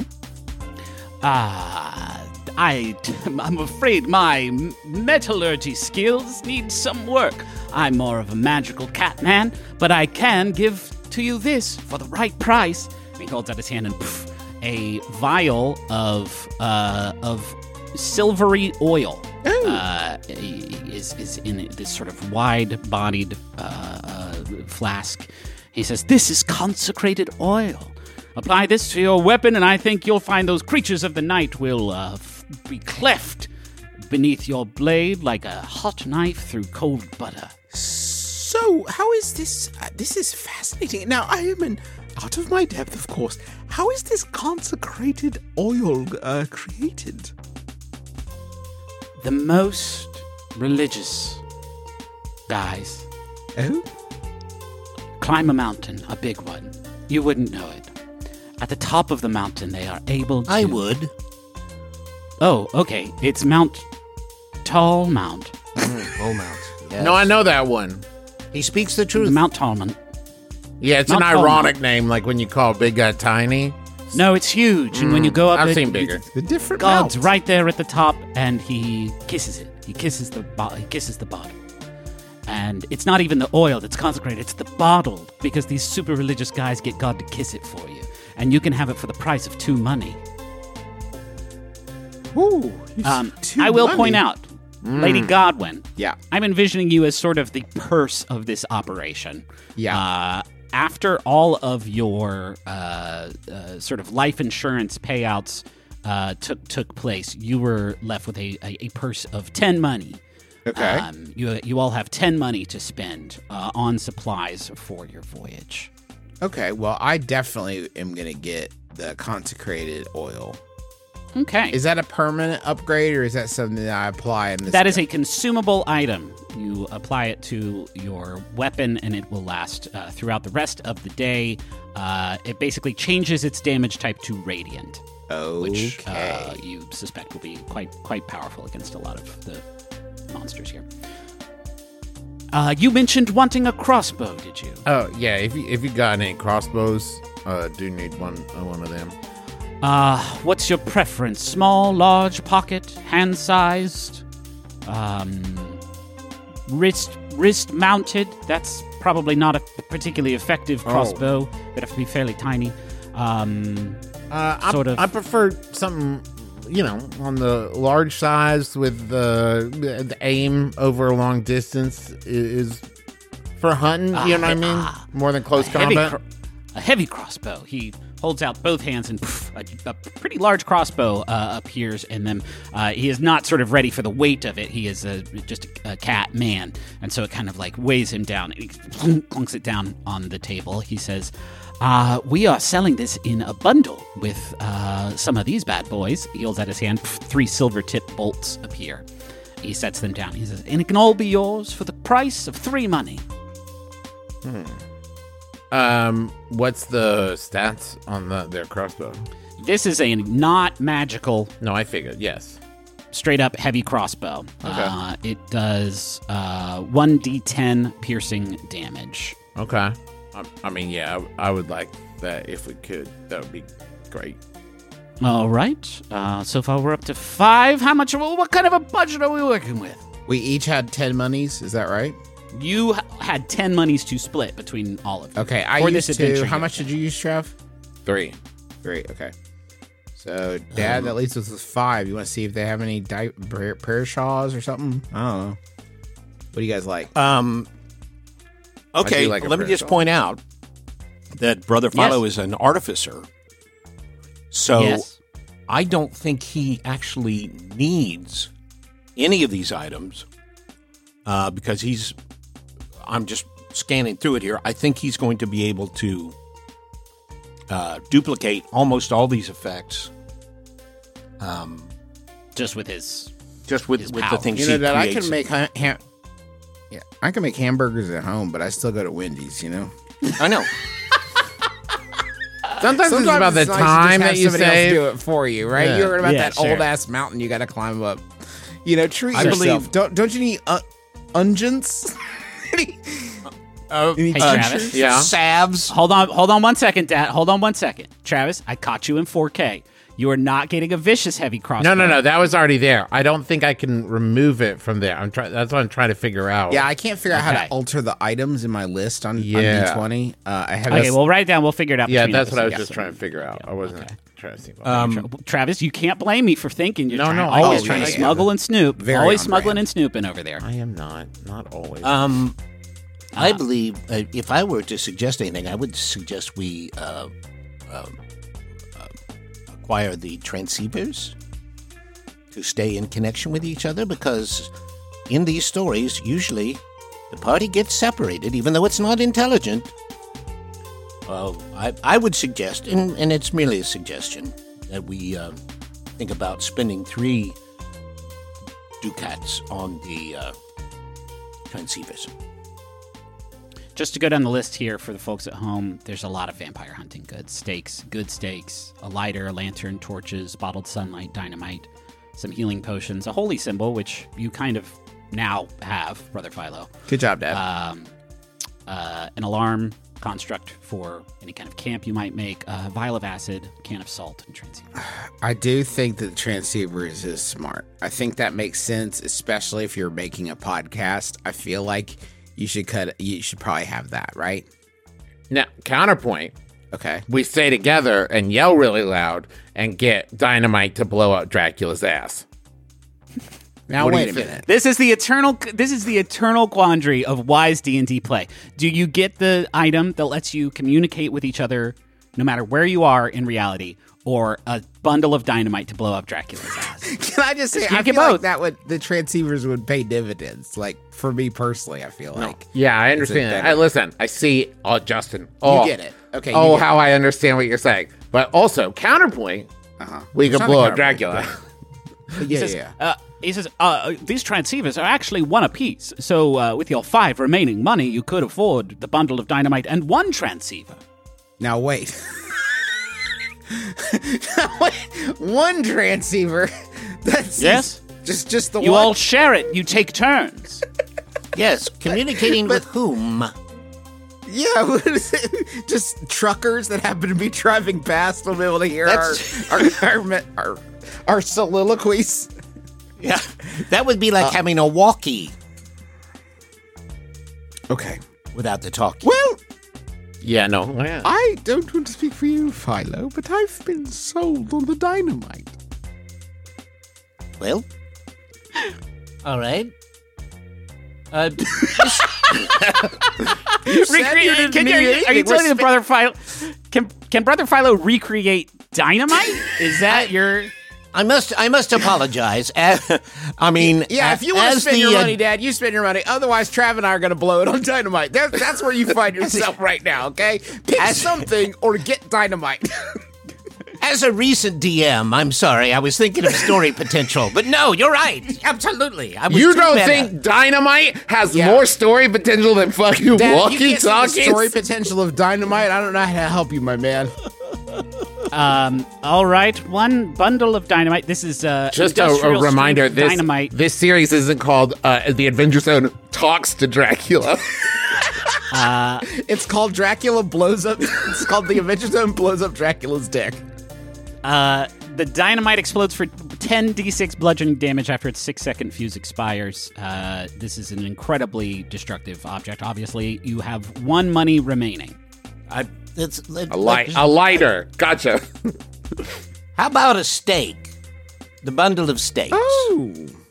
Ah, I, I'm afraid my m- metallurgy skills need some work. I'm more of a magical cat man, but I can give to you this for the right price. And he holds out his hand and poof, a vial of uh, of silvery oil uh, is is in this sort of wide-bodied uh, uh, flask. He says, "This is consecrated oil. Apply this to your weapon, and I think you'll find those creatures of the night will uh, f- be cleft beneath your blade like a hot knife through cold butter." So, how is this? Uh, this is fascinating. Now, I am in, out of my depth, of course. How is this consecrated oil uh, created? The most religious guys Oh? climb a mountain, a big one. You wouldn't know it. At the top of the mountain, they are able to... I would. Oh, okay. It's Mount... Tall Mount. Oh, Mount. Yes. No, I know that one. He speaks the truth. Mount Tall Mount. Yeah, it's Mount an Tall ironic Mount. name, like when you call a big guy tiny. No, it's huge. And when you go up... I've it- seen bigger. The different God's mounts. right there at the top, and he kisses it. He kisses the bo- he kisses the bottle, and it's not even the oil that's consecrated; it's the bottle, because these super religious guys get God to kiss it for you, and you can have it for the price of two money. Ooh, Um, two I will money. point out, Lady Godwin. Yeah. I'm envisioning you as sort of the purse of this operation. Yeah. Uh, after all of your uh, uh, sort of life insurance payouts uh, took took place, you were left with a, a, a purse of ten money. Okay. Um, you you all have ten money to spend uh, on supplies for your voyage. Okay, well, I definitely am going to get the consecrated oil. Okay. Is that a permanent upgrade, or is that something that I apply in this? That is a consumable item. You apply it to your weapon, and it will last uh, throughout the rest of the day. Uh, it basically changes its damage type to radiant, which Okay. uh, you suspect will be quite quite powerful against a lot of the monsters here. Uh, you mentioned wanting a crossbow, did you? Oh yeah, if you if you got any crossbows, uh, do need one uh, one of them. Uh, what's your preference? Small, large, pocket, hand-sized, um, wrist wrist mounted? That's probably not a particularly effective crossbow. It'd have to be fairly tiny. Um, Uh, I, Sort of. I prefer something, you know, on the large size with the, the aim over a long distance is, is for hunting. You know what I mean? Ah, More than close a heavy, combat. cro- a heavy crossbow. He holds out both hands, and poof, a, a pretty large crossbow uh, appears in them. Uh, he is not sort of ready for the weight of it. He is a, just a, a cat man, and so it kind of like weighs him down. And he plunks it down on the table. He says, uh, "We are selling this in a bundle with uh, some of these bad boys." He holds out his hand. Poof, three silver-tipped bolts appear. He sets them down. He says, "And it can all be yours for the price of three money." Um, what's the stats on the their crossbow? This is a not magical, No, I figured. Yes. straight up heavy crossbow. Uh, it does uh, one d ten piercing damage. Okay. I, I mean, yeah, I, I would like that if we could. That would be great. All right. Uh, so far, we're up to five. How much? What kind of a budget are we working with? We each had ten monies, is that right? You h- had ten monies to split between all of you. Okay, I For used this to. adventure How here. much did you use, Trev? Three. Three, okay. So, Dad, that leaves us with five. You want to see if they have any di- prayer, prayer shawls or something? I don't know. What do you guys like? Um, okay, do like a let me prayer just shawl. point out that Brother Philo Yes. is an artificer. So Yes. I don't think he actually needs any of these items uh, because he's, I'm just scanning through it here. I think he's going to be able to uh, duplicate almost all these effects um, Just with his. just with, His with the power. things You know he that I creates. can make ha- ha- yeah, I can make hamburgers at home, but I still go to Wendy's, you know? I know. Sometimes, it's about the it's nice to just time have that you somebody else save. do it for you, right? Yeah. You're about Yeah, that sure. old ass mountain you got to climb up. You know, treat I yourself. believe- Don't don't you need uh, unguents? Uh, Any Hey, uh, Travis. Yeah. Salves. Hold on, hold on one second, Dad. Hold on one second. Travis, I caught you in four K. You are not getting a vicious heavy crossbow. No, no, no. That was already there. I don't think I can remove it from there. I'm trying. That's what I'm trying to figure out. Yeah, I can't figure out how Okay. to alter the items in my list on, Yeah. on D twenty. Uh, I have Okay, we'll write it down. We'll figure it out. Yeah, between that's us. what I was Yeah. just trying to figure out. I wasn't Okay. trying to see. Um, Travis, you can't blame me for thinking you're No, trying, no, I always get trying it. to I get smuggle and snoop. Very always on smuggling brand. and snooping over there. I am not. Not always. Um, I believe uh, if I were to suggest anything, I would suggest we uh, uh, uh, acquire the transceivers to stay in connection with each other, because in these stories, usually the party gets separated, even though it's not intelligent. Uh, I, I would suggest, and, and it's merely a suggestion, that we uh, think about spending three ducats on the uh, transceivers. Just to go down the list here for the folks at home, there's a lot of vampire hunting goods. Stakes, good stakes, a lighter, a lantern, torches, bottled sunlight, dynamite, some healing potions, a holy symbol, which you kind of now have, Brother Philo. Good job, Dad. Um, uh, an alarm construct for any kind of camp you might make, a vial of acid, a can of salt, and transceiver. I do think that transceivers is smart. I think that makes sense, especially if you're making a podcast. I feel like you should cut. You should probably have that, right? Now, counterpoint. Okay. We stay together and yell really loud and get dynamite to blow up Dracula's ass. Now What do wait you a think? minute. This is the eternal. This is the eternal quandary of wise D and D play. Do you get the item that lets you communicate with each other, no matter where you are in reality, or a bundle of dynamite to blow up Dracula's ass? Can I just say, You I get feel like both. that would the transceivers would pay dividends. Like for me personally, I feel like Yeah, I It's a understand that. better- I listen. I see. Oh, Justin. Oh, you get it. Okay. you Oh, get how I understand what you're saying. But also, counterpoint. it. Uh-huh. We It's could not blow a up Dracula. But yeah, He says, yeah. uh, he says uh, these transceivers are actually one apiece. So uh, with your five remaining money, you could afford the bundle of dynamite and one transceiver. Now wait. Now, wait. One transceiver. That's Yes? Just just the You one. all share it. You take turns. Yes, communicating with whom? Yeah, what is it? Just truckers that happen to be driving past will be able to hear our That's- our, our our our soliloquies. Yeah, that would be like having a walkie Okay. without the talking. Well, Yeah, no. Yeah. I don't want to speak for you, Philo, but I've been sold on the dynamite. Well, all right. Uh, Recreate, can you, are you telling me that Brother Philo can can Brother Philo recreate dynamite? Is that your? I must, I must apologize. Uh, I mean, Yeah, a- if you want to as spend the, your uh, money, Dad, you spend your money. Otherwise, Trav and I are going to blow it on dynamite. That, that's where you find yourself right now, okay? Pick As- something or get dynamite. As a recent D M, I'm sorry, I was thinking of story potential, but no, you're right. Absolutely, I was You too don't meta. think dynamite has Yeah. more story potential than fucking Dad, you walkie can't see the talkies? story potential of dynamite. I don't know how to help you, my man. Um. All right, one bundle of dynamite. This is uh, Just a, a industrial reminder: strength this dynamite. this series isn't called uh, "The Adventure Zone Talks to Dracula." It's called Dracula blows up. It's called The Adventure Zone blows up Dracula's dick. Uh, the dynamite explodes for ten d six bludgeoning damage after its six second fuse expires. Uh, this is an incredibly destructive object. Obviously, you have one money remaining. I, let's, let, a light, let's- a lighter. Gotcha. How about a steak? The bundle of steaks. Oh.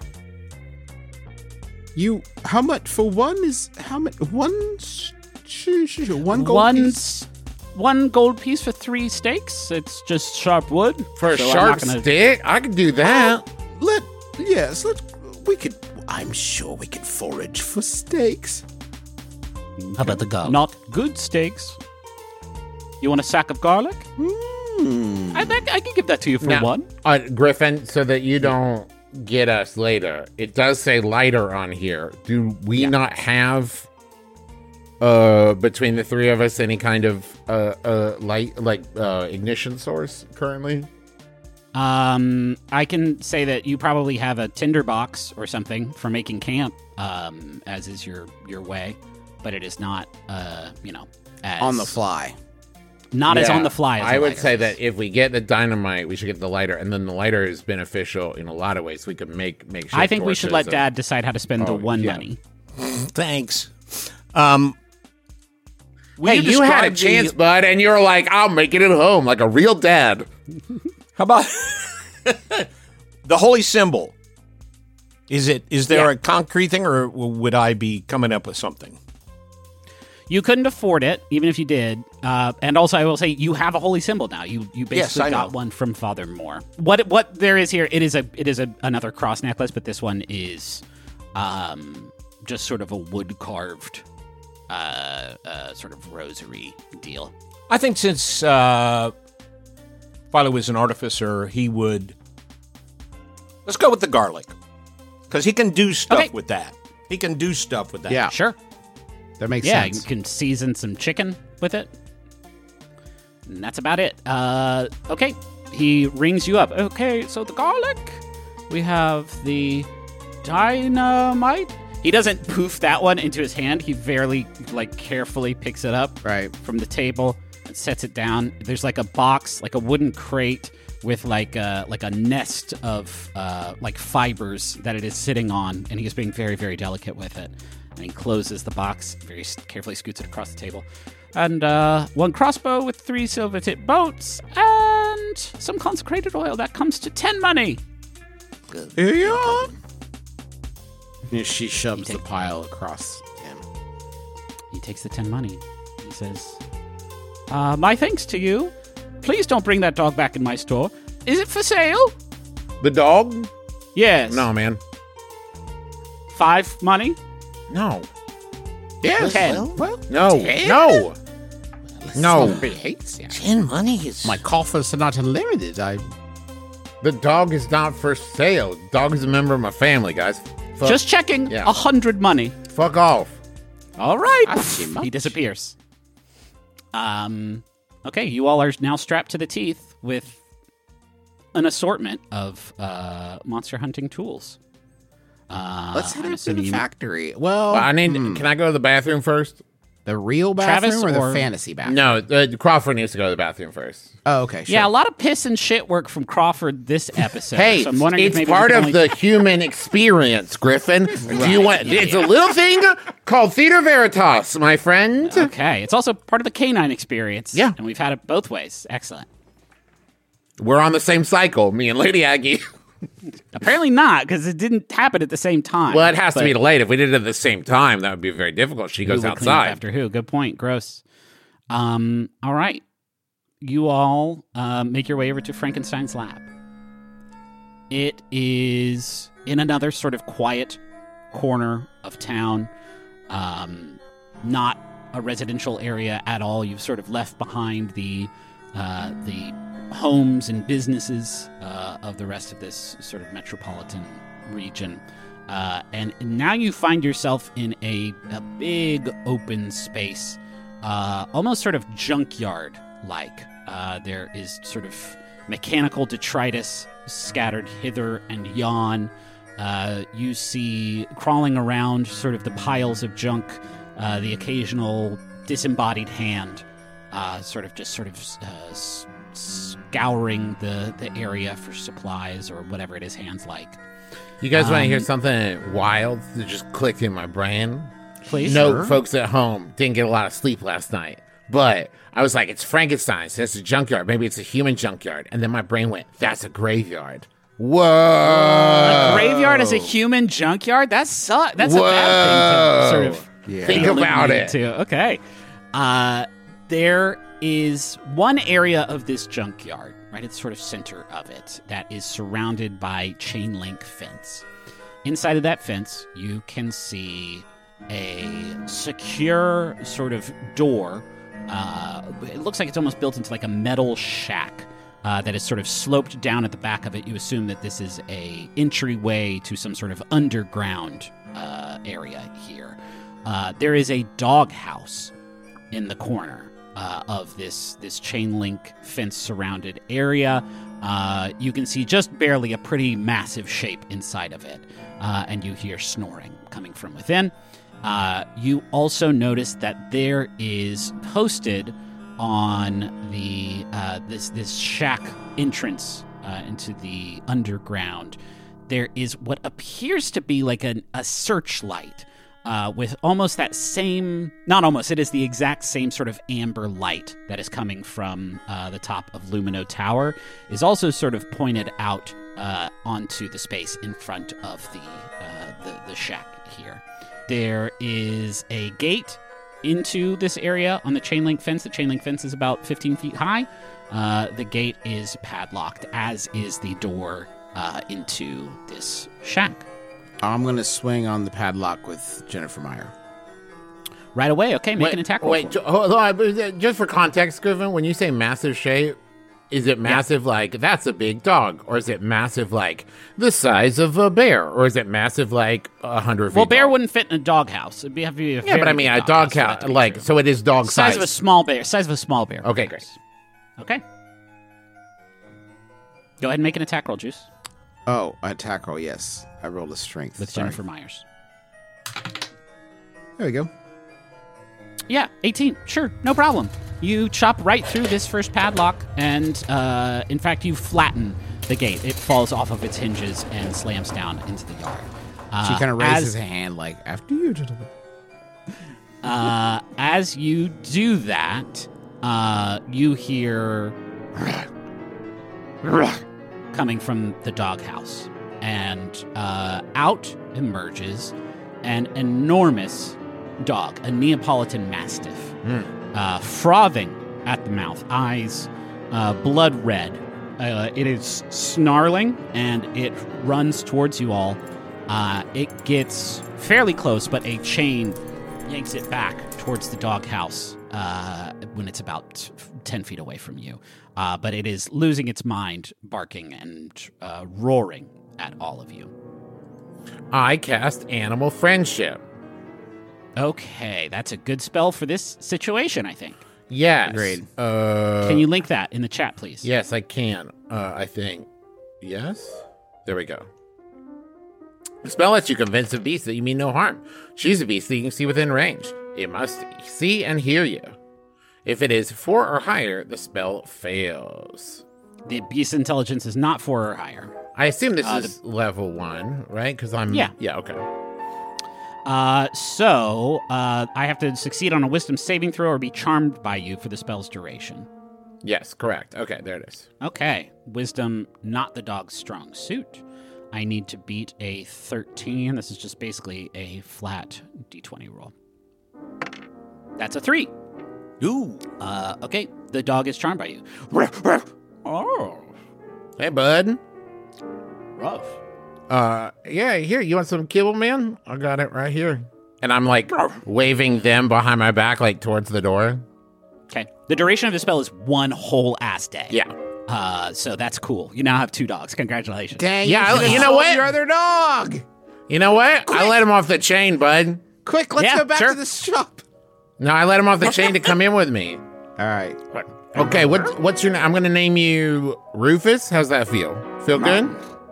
You, how much for one is, how much, one, sh- sh- sh- sh- one gold one, piece? s- one gold piece for three steaks. It's just sharp wood. For a So I'm sharp not gonna- stick, I could do that. Let, yes, let, we could, I'm sure we could forage for steaks. How about the garlic? Not good steaks. You want a sack of garlic? Hmm. I think I can give that to you for Now, one. uh, Griffin, so that you don't get us later. It does say lighter on here. Do we not have, uh, between the three of us, any kind of uh, uh light, like uh, ignition source currently? Um, I can say that you probably have a tinder box or something for making camp, um, as is your, your way, but it is not, uh, you know, as On the fly. Not as Yeah, on the fly as I a would lighter say is. that if we get the dynamite, we should get the lighter, and then the lighter is beneficial in a lot of ways. We could make make. I think we should let torches Dad decide how to spend the Oh, one yeah. money. Thanks. Um, will Hey, you, had a describe chance, the- bud, and you're like, I'll make it at home like a real dad. How about the holy symbol? Is it? Is there Yeah. a concrete thing, or would I be coming up with something? You couldn't afford it, even if you did. Uh, and also, I will say, you have a holy symbol now. You you basically Yes, I got know. one from Father Moore. What what there is here? It is a it is a, another cross necklace, but this one is um, just sort of a wood carved uh, uh, sort of rosary deal. I think since uh, Philo is an artificer, he would. Let's go with the garlic, because he can do stuff Okay. with that. He can do stuff with that. Yeah, Sure. that makes Yeah, sense. you can season some chicken with it. And that's about it. Uh, okay, he rings you up. Okay, so the garlic. We have the dynamite. He doesn't poof that one into his hand. He very, like, carefully picks it up Right. from the table and sets it down. There's like a box, like a wooden crate with like a like a nest of uh, like fibers that it is sitting on, and he is being very, very delicate with it. And he closes the box, very s- carefully scoots it across the table. And uh, one crossbow with three silver tip bolts and some consecrated oil. That comes to ten money. Here you are. She shoves the pile across him. He takes the ten money. He says, uh, my thanks to you. Please don't bring that dog back in my store. Is it for sale? The dog? Yes. No, man. Five money? No. Yeah. Ten. Well, No. ten? No. No. Somebody hates you. Ten money is My coffers are not unlimited. I The dog is not for sale. Dog is a member of my family, guys. Fuck, Just checking. A Yeah. hundred money. fuck off. All right. That's too much. He disappears. Um. Okay, you all are now strapped to the teeth with an assortment of uh, monster hunting tools. Uh, let's head I'm up to assuming the you- factory. Well, Well, I need. hmm, Can I go to the bathroom first? the real bathroom Travis or the or- fantasy bathroom? No, uh, Crawford needs to go to the bathroom first. Oh, okay. Sure. Yeah, a lot of piss and shit work from Crawford this episode. Hey, so I'm wondering if it's maybe we part can of only- the human experience, Griffin. Do you want? It's a little thing called Theater Veritas, my friend. Okay, it's also part of the canine experience. Yeah. and we've had it both ways. Excellent. We're on the same cycle, me and Lady Aggie. Apparently not, because it didn't happen at the same time. Well, it has to But be delayed. If we did it at the same time, that would be very difficult. She who goes would clean up outside. after who? Good point. Gross. Um. All right. You all uh, make your way over to Frankenstein's lab. It is in another sort of quiet corner of town. Um, not a residential area at all. You've sort of left behind the uh, the homes and businesses uh, of the rest of this sort of metropolitan region. Uh, and now you find yourself in a, a big open space, uh, almost sort of junkyard-like. Uh, there is sort of mechanical detritus scattered hither and yon. Uh, you see crawling around sort of the piles of junk, uh, the occasional disembodied hand, uh, sort of just sort of uh, s- scouring the, the area for supplies or whatever it is hands like. You guys want to hear Um, something wild that just clicked in my brain? Please. No, folks at home didn't get a lot of sleep last night. But I was like, it's Frankenstein, so it's a junkyard. Maybe it's a human junkyard. And then my brain went, that's a graveyard. Whoa. A graveyard as a human junkyard? That's su- That's a bad thing to sort of Yeah. Think about illuminate it. To. Okay. Uh, there is one area of this junkyard, right at the sort of center of it, that is surrounded by chain link fence. Inside of that fence, you can see a secure sort of door. Uh, it looks like it's almost built into like a metal shack uh, that is sort of sloped down at the back of it. You assume that this is a entryway to some sort of underground uh, area here. Uh, there is a doghouse in the corner uh, of this this chain link fence surrounded area. Uh, you can see just barely a pretty massive shape inside of it, uh, and you hear snoring coming from within. Uh, you also notice that there is posted on the uh, this this shack entrance uh, into the underground, there is what appears to be like an, a searchlight uh, with almost that same, not almost, it is the exact same sort of amber light that is coming from uh, the top of Lumino Tower, is also sort of pointed out uh, onto the space in front of the, uh, the the shack here. There is a gate into this area on the chain link fence. The chain link fence is about fifteen feet high. Uh, the gate is padlocked, as is the door uh, into this shack. I'm going to swing on the padlock with Jennifer Meyer. Right away. Okay, make wait, an attack roll. Wait, for it. hold on. Just for context, Griffin, when you say massive shape, is it massive like that's a big dog? Or is it massive like the size of a bear? Or is it massive like a hundred feet Well, bear tall? wouldn't fit in a doghouse. It'd be, have to be a Yeah, but I mean, a dog house, cow, like, so it is dog size size. of a small bear. Size of a small bear. Okay, great. Okay. Go ahead and make an attack roll, Juice, Oh, attack roll, yes. I rolled a strength. with Sorry. Jennifer Myers. There we go. Yeah, eighteen. Sure, no problem. You chop right through this first padlock, and uh, in fact, you flatten the gate. It falls off of its hinges and slams down into the yard. Uh, She kind of raises as, a hand like, after you, gentlemen. uh, as you do that, uh, you hear coming from the doghouse, and uh, out emerges an enormous dog, a Neapolitan Mastiff, uh, frothing at the mouth, eyes uh, blood red. Uh, it is snarling, and it runs towards you all. Uh, it gets fairly close, but a chain yanks it back towards the doghouse uh, when it's about ten feet away from you. Uh, but it is losing its mind, barking and uh, roaring at all of you. I cast Animal Friendship. Okay, that's a good spell for this situation, I think. Yes. Agreed. Uh, Can you link that in the chat, please? Yes, I can. Uh, I think. Yes? There we go. The spell lets you convince a beast that you mean no harm. Choose a beast that you can see within range. It must see and hear you. If it is four or higher, the spell fails. The beast intelligence is not four or higher. I assume this Uh, is level one, right? Because I'm. Yeah. Yeah, okay. Uh, so, uh, I have to succeed on a wisdom saving throw or be charmed by you for the spell's duration. Yes, correct. Okay, there it is. Okay, wisdom, not the dog's strong suit. I need to beat a thirteen. This is just basically a flat d twenty roll. That's a three. Ooh. Uh, okay, the dog is charmed by you. Oh, Hey, bud. rough. Uh, yeah, here, you want some kibble, man? I got it right here. And I'm like waving them behind my back, like towards the door. Okay, the duration of the spell is one whole ass day. Yeah. Uh, so that's cool. You now have two dogs. Congratulations. Dang, Yeah, you I- could've you know sold what? Your other dog. You know what? I let him off the chain, bud. Quick, let's Yeah, go back sure. to the shop. No, I let him off the chain to come in with me. All right. Okay, what, what's your name? I'm going to name you Rufus. How's that feel? Feel good?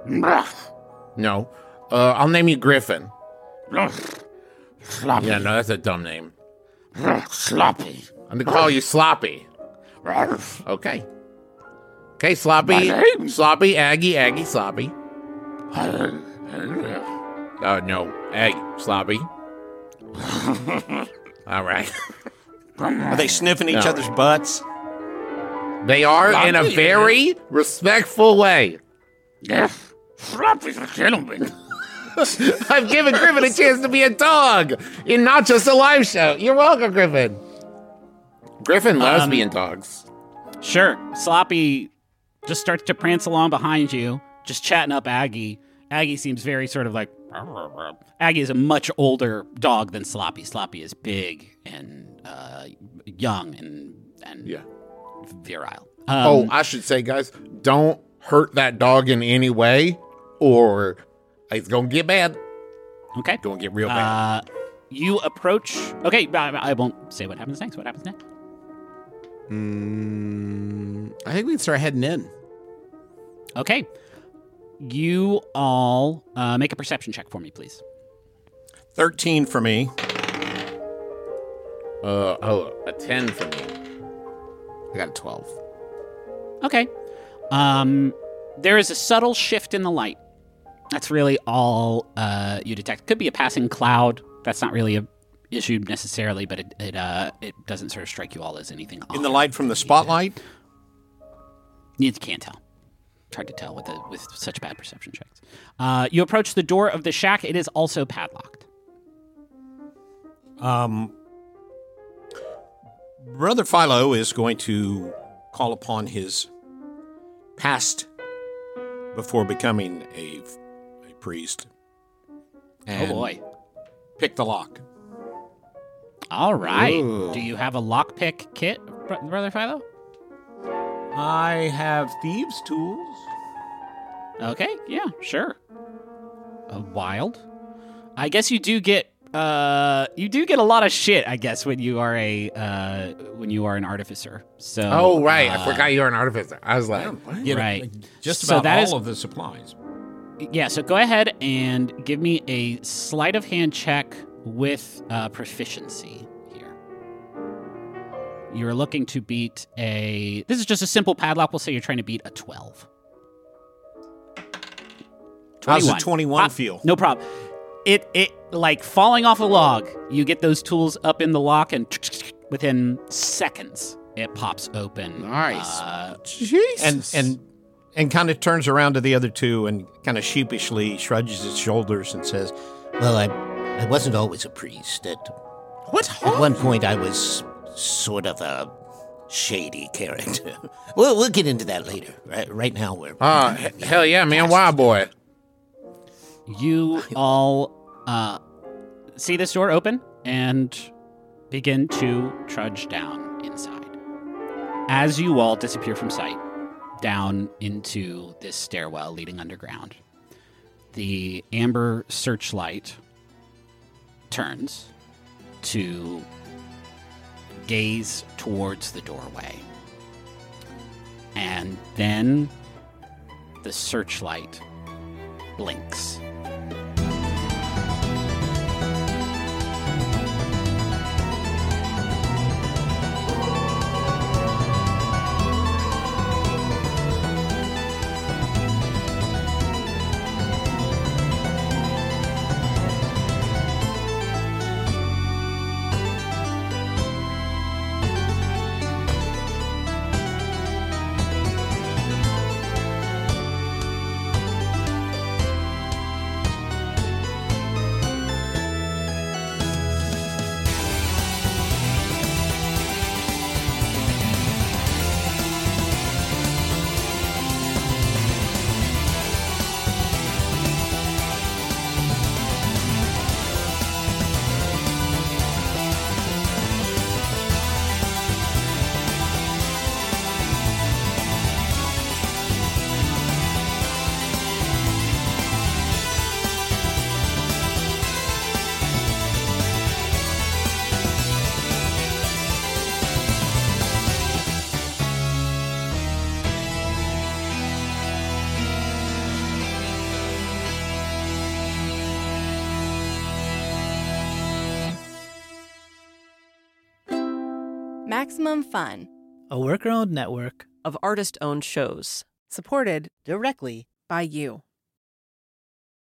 No. Uh, I'll name you Griffin. Sloppy. Yeah, no, that's a dumb name. Sloppy. I'm going to call you Sloppy. Okay. Okay, Sloppy. My name? Sloppy, Aggie, Aggie, Sloppy. Oh, no. Egg, Sloppy. All right. Are they sniffing each No. other's butts? They are in a Sloppy. very respectful way. Yes. Sloppy's a gentleman. I've given Griffin a chance to be a dog in not just a live show. You're welcome, Griffin. Griffin loves Um, being dogs. Sure. Sloppy just starts to prance along behind you, just chatting up Aggie. Aggie seems very sort of like. Aggie is a much older dog than Sloppy. Sloppy is big and uh, young and and Yeah. virile. oh, Um, I should say, guys, don't hurt that dog in any way, or it's gonna get bad. okay. Gonna get real bad. Uh, you approach. Okay, I, I won't say what happens next. What happens next? Mm, I think we can start heading in. Okay. You all uh, make a perception check for me, please. thirteen for me. Uh, oh, a ten for me. I got a twelve. Okay. Um, there is a subtle shift in the light. That's really all uh, you detect. Could be a passing cloud. That's not really a issue necessarily, but it it, uh, it doesn't sort of strike you all as anything odd. In the light from the spotlight? You can't tell. It's hard to tell with the, with such bad perception checks. Uh, you approach the door of the shack. It is also padlocked. Um, Brother Philo is going to call upon his past before becoming a, a priest. And oh boy. Pick the lock. All right. Ooh. Do you have a lockpick kit, Br- Brother Philo? I have thieves' tools. Okay, yeah, sure. Uh, wild. I guess you do get uh you do get a lot of shit, I guess, when you are a uh when you are an artificer. So Oh, right. uh, I forgot you're an artificer. I was like, what? Get Right. Just So about that all is- of the supplies. Yeah, so go ahead and give me a sleight of hand check with uh, proficiency here. You're looking to beat a... This is just a simple padlock. We'll say you're trying to beat a twelve. How's a twenty-one. twenty-one Ah, feel? No problem. It, it, like falling off a log, you get those tools up in the lock, and within seconds, it pops open. Nice. Uh, Jesus. And and and kind of turns around to the other two and kind of sheepishly shrugs his shoulders and says, Well, I I wasn't always a priest. At, what? at one point, I was sort of a shady character. we'll, we'll get into that later. Right, right now, we're... Oh, he- hell yeah, man. Wild boy. You all uh, see this door open and begin to trudge down inside. As you all disappear from sight, down into this stairwell leading underground, the amber searchlight turns to gaze towards the doorway. And then the searchlight blinks. Maximum Fun, a worker-owned network of artist-owned shows, supported directly by you.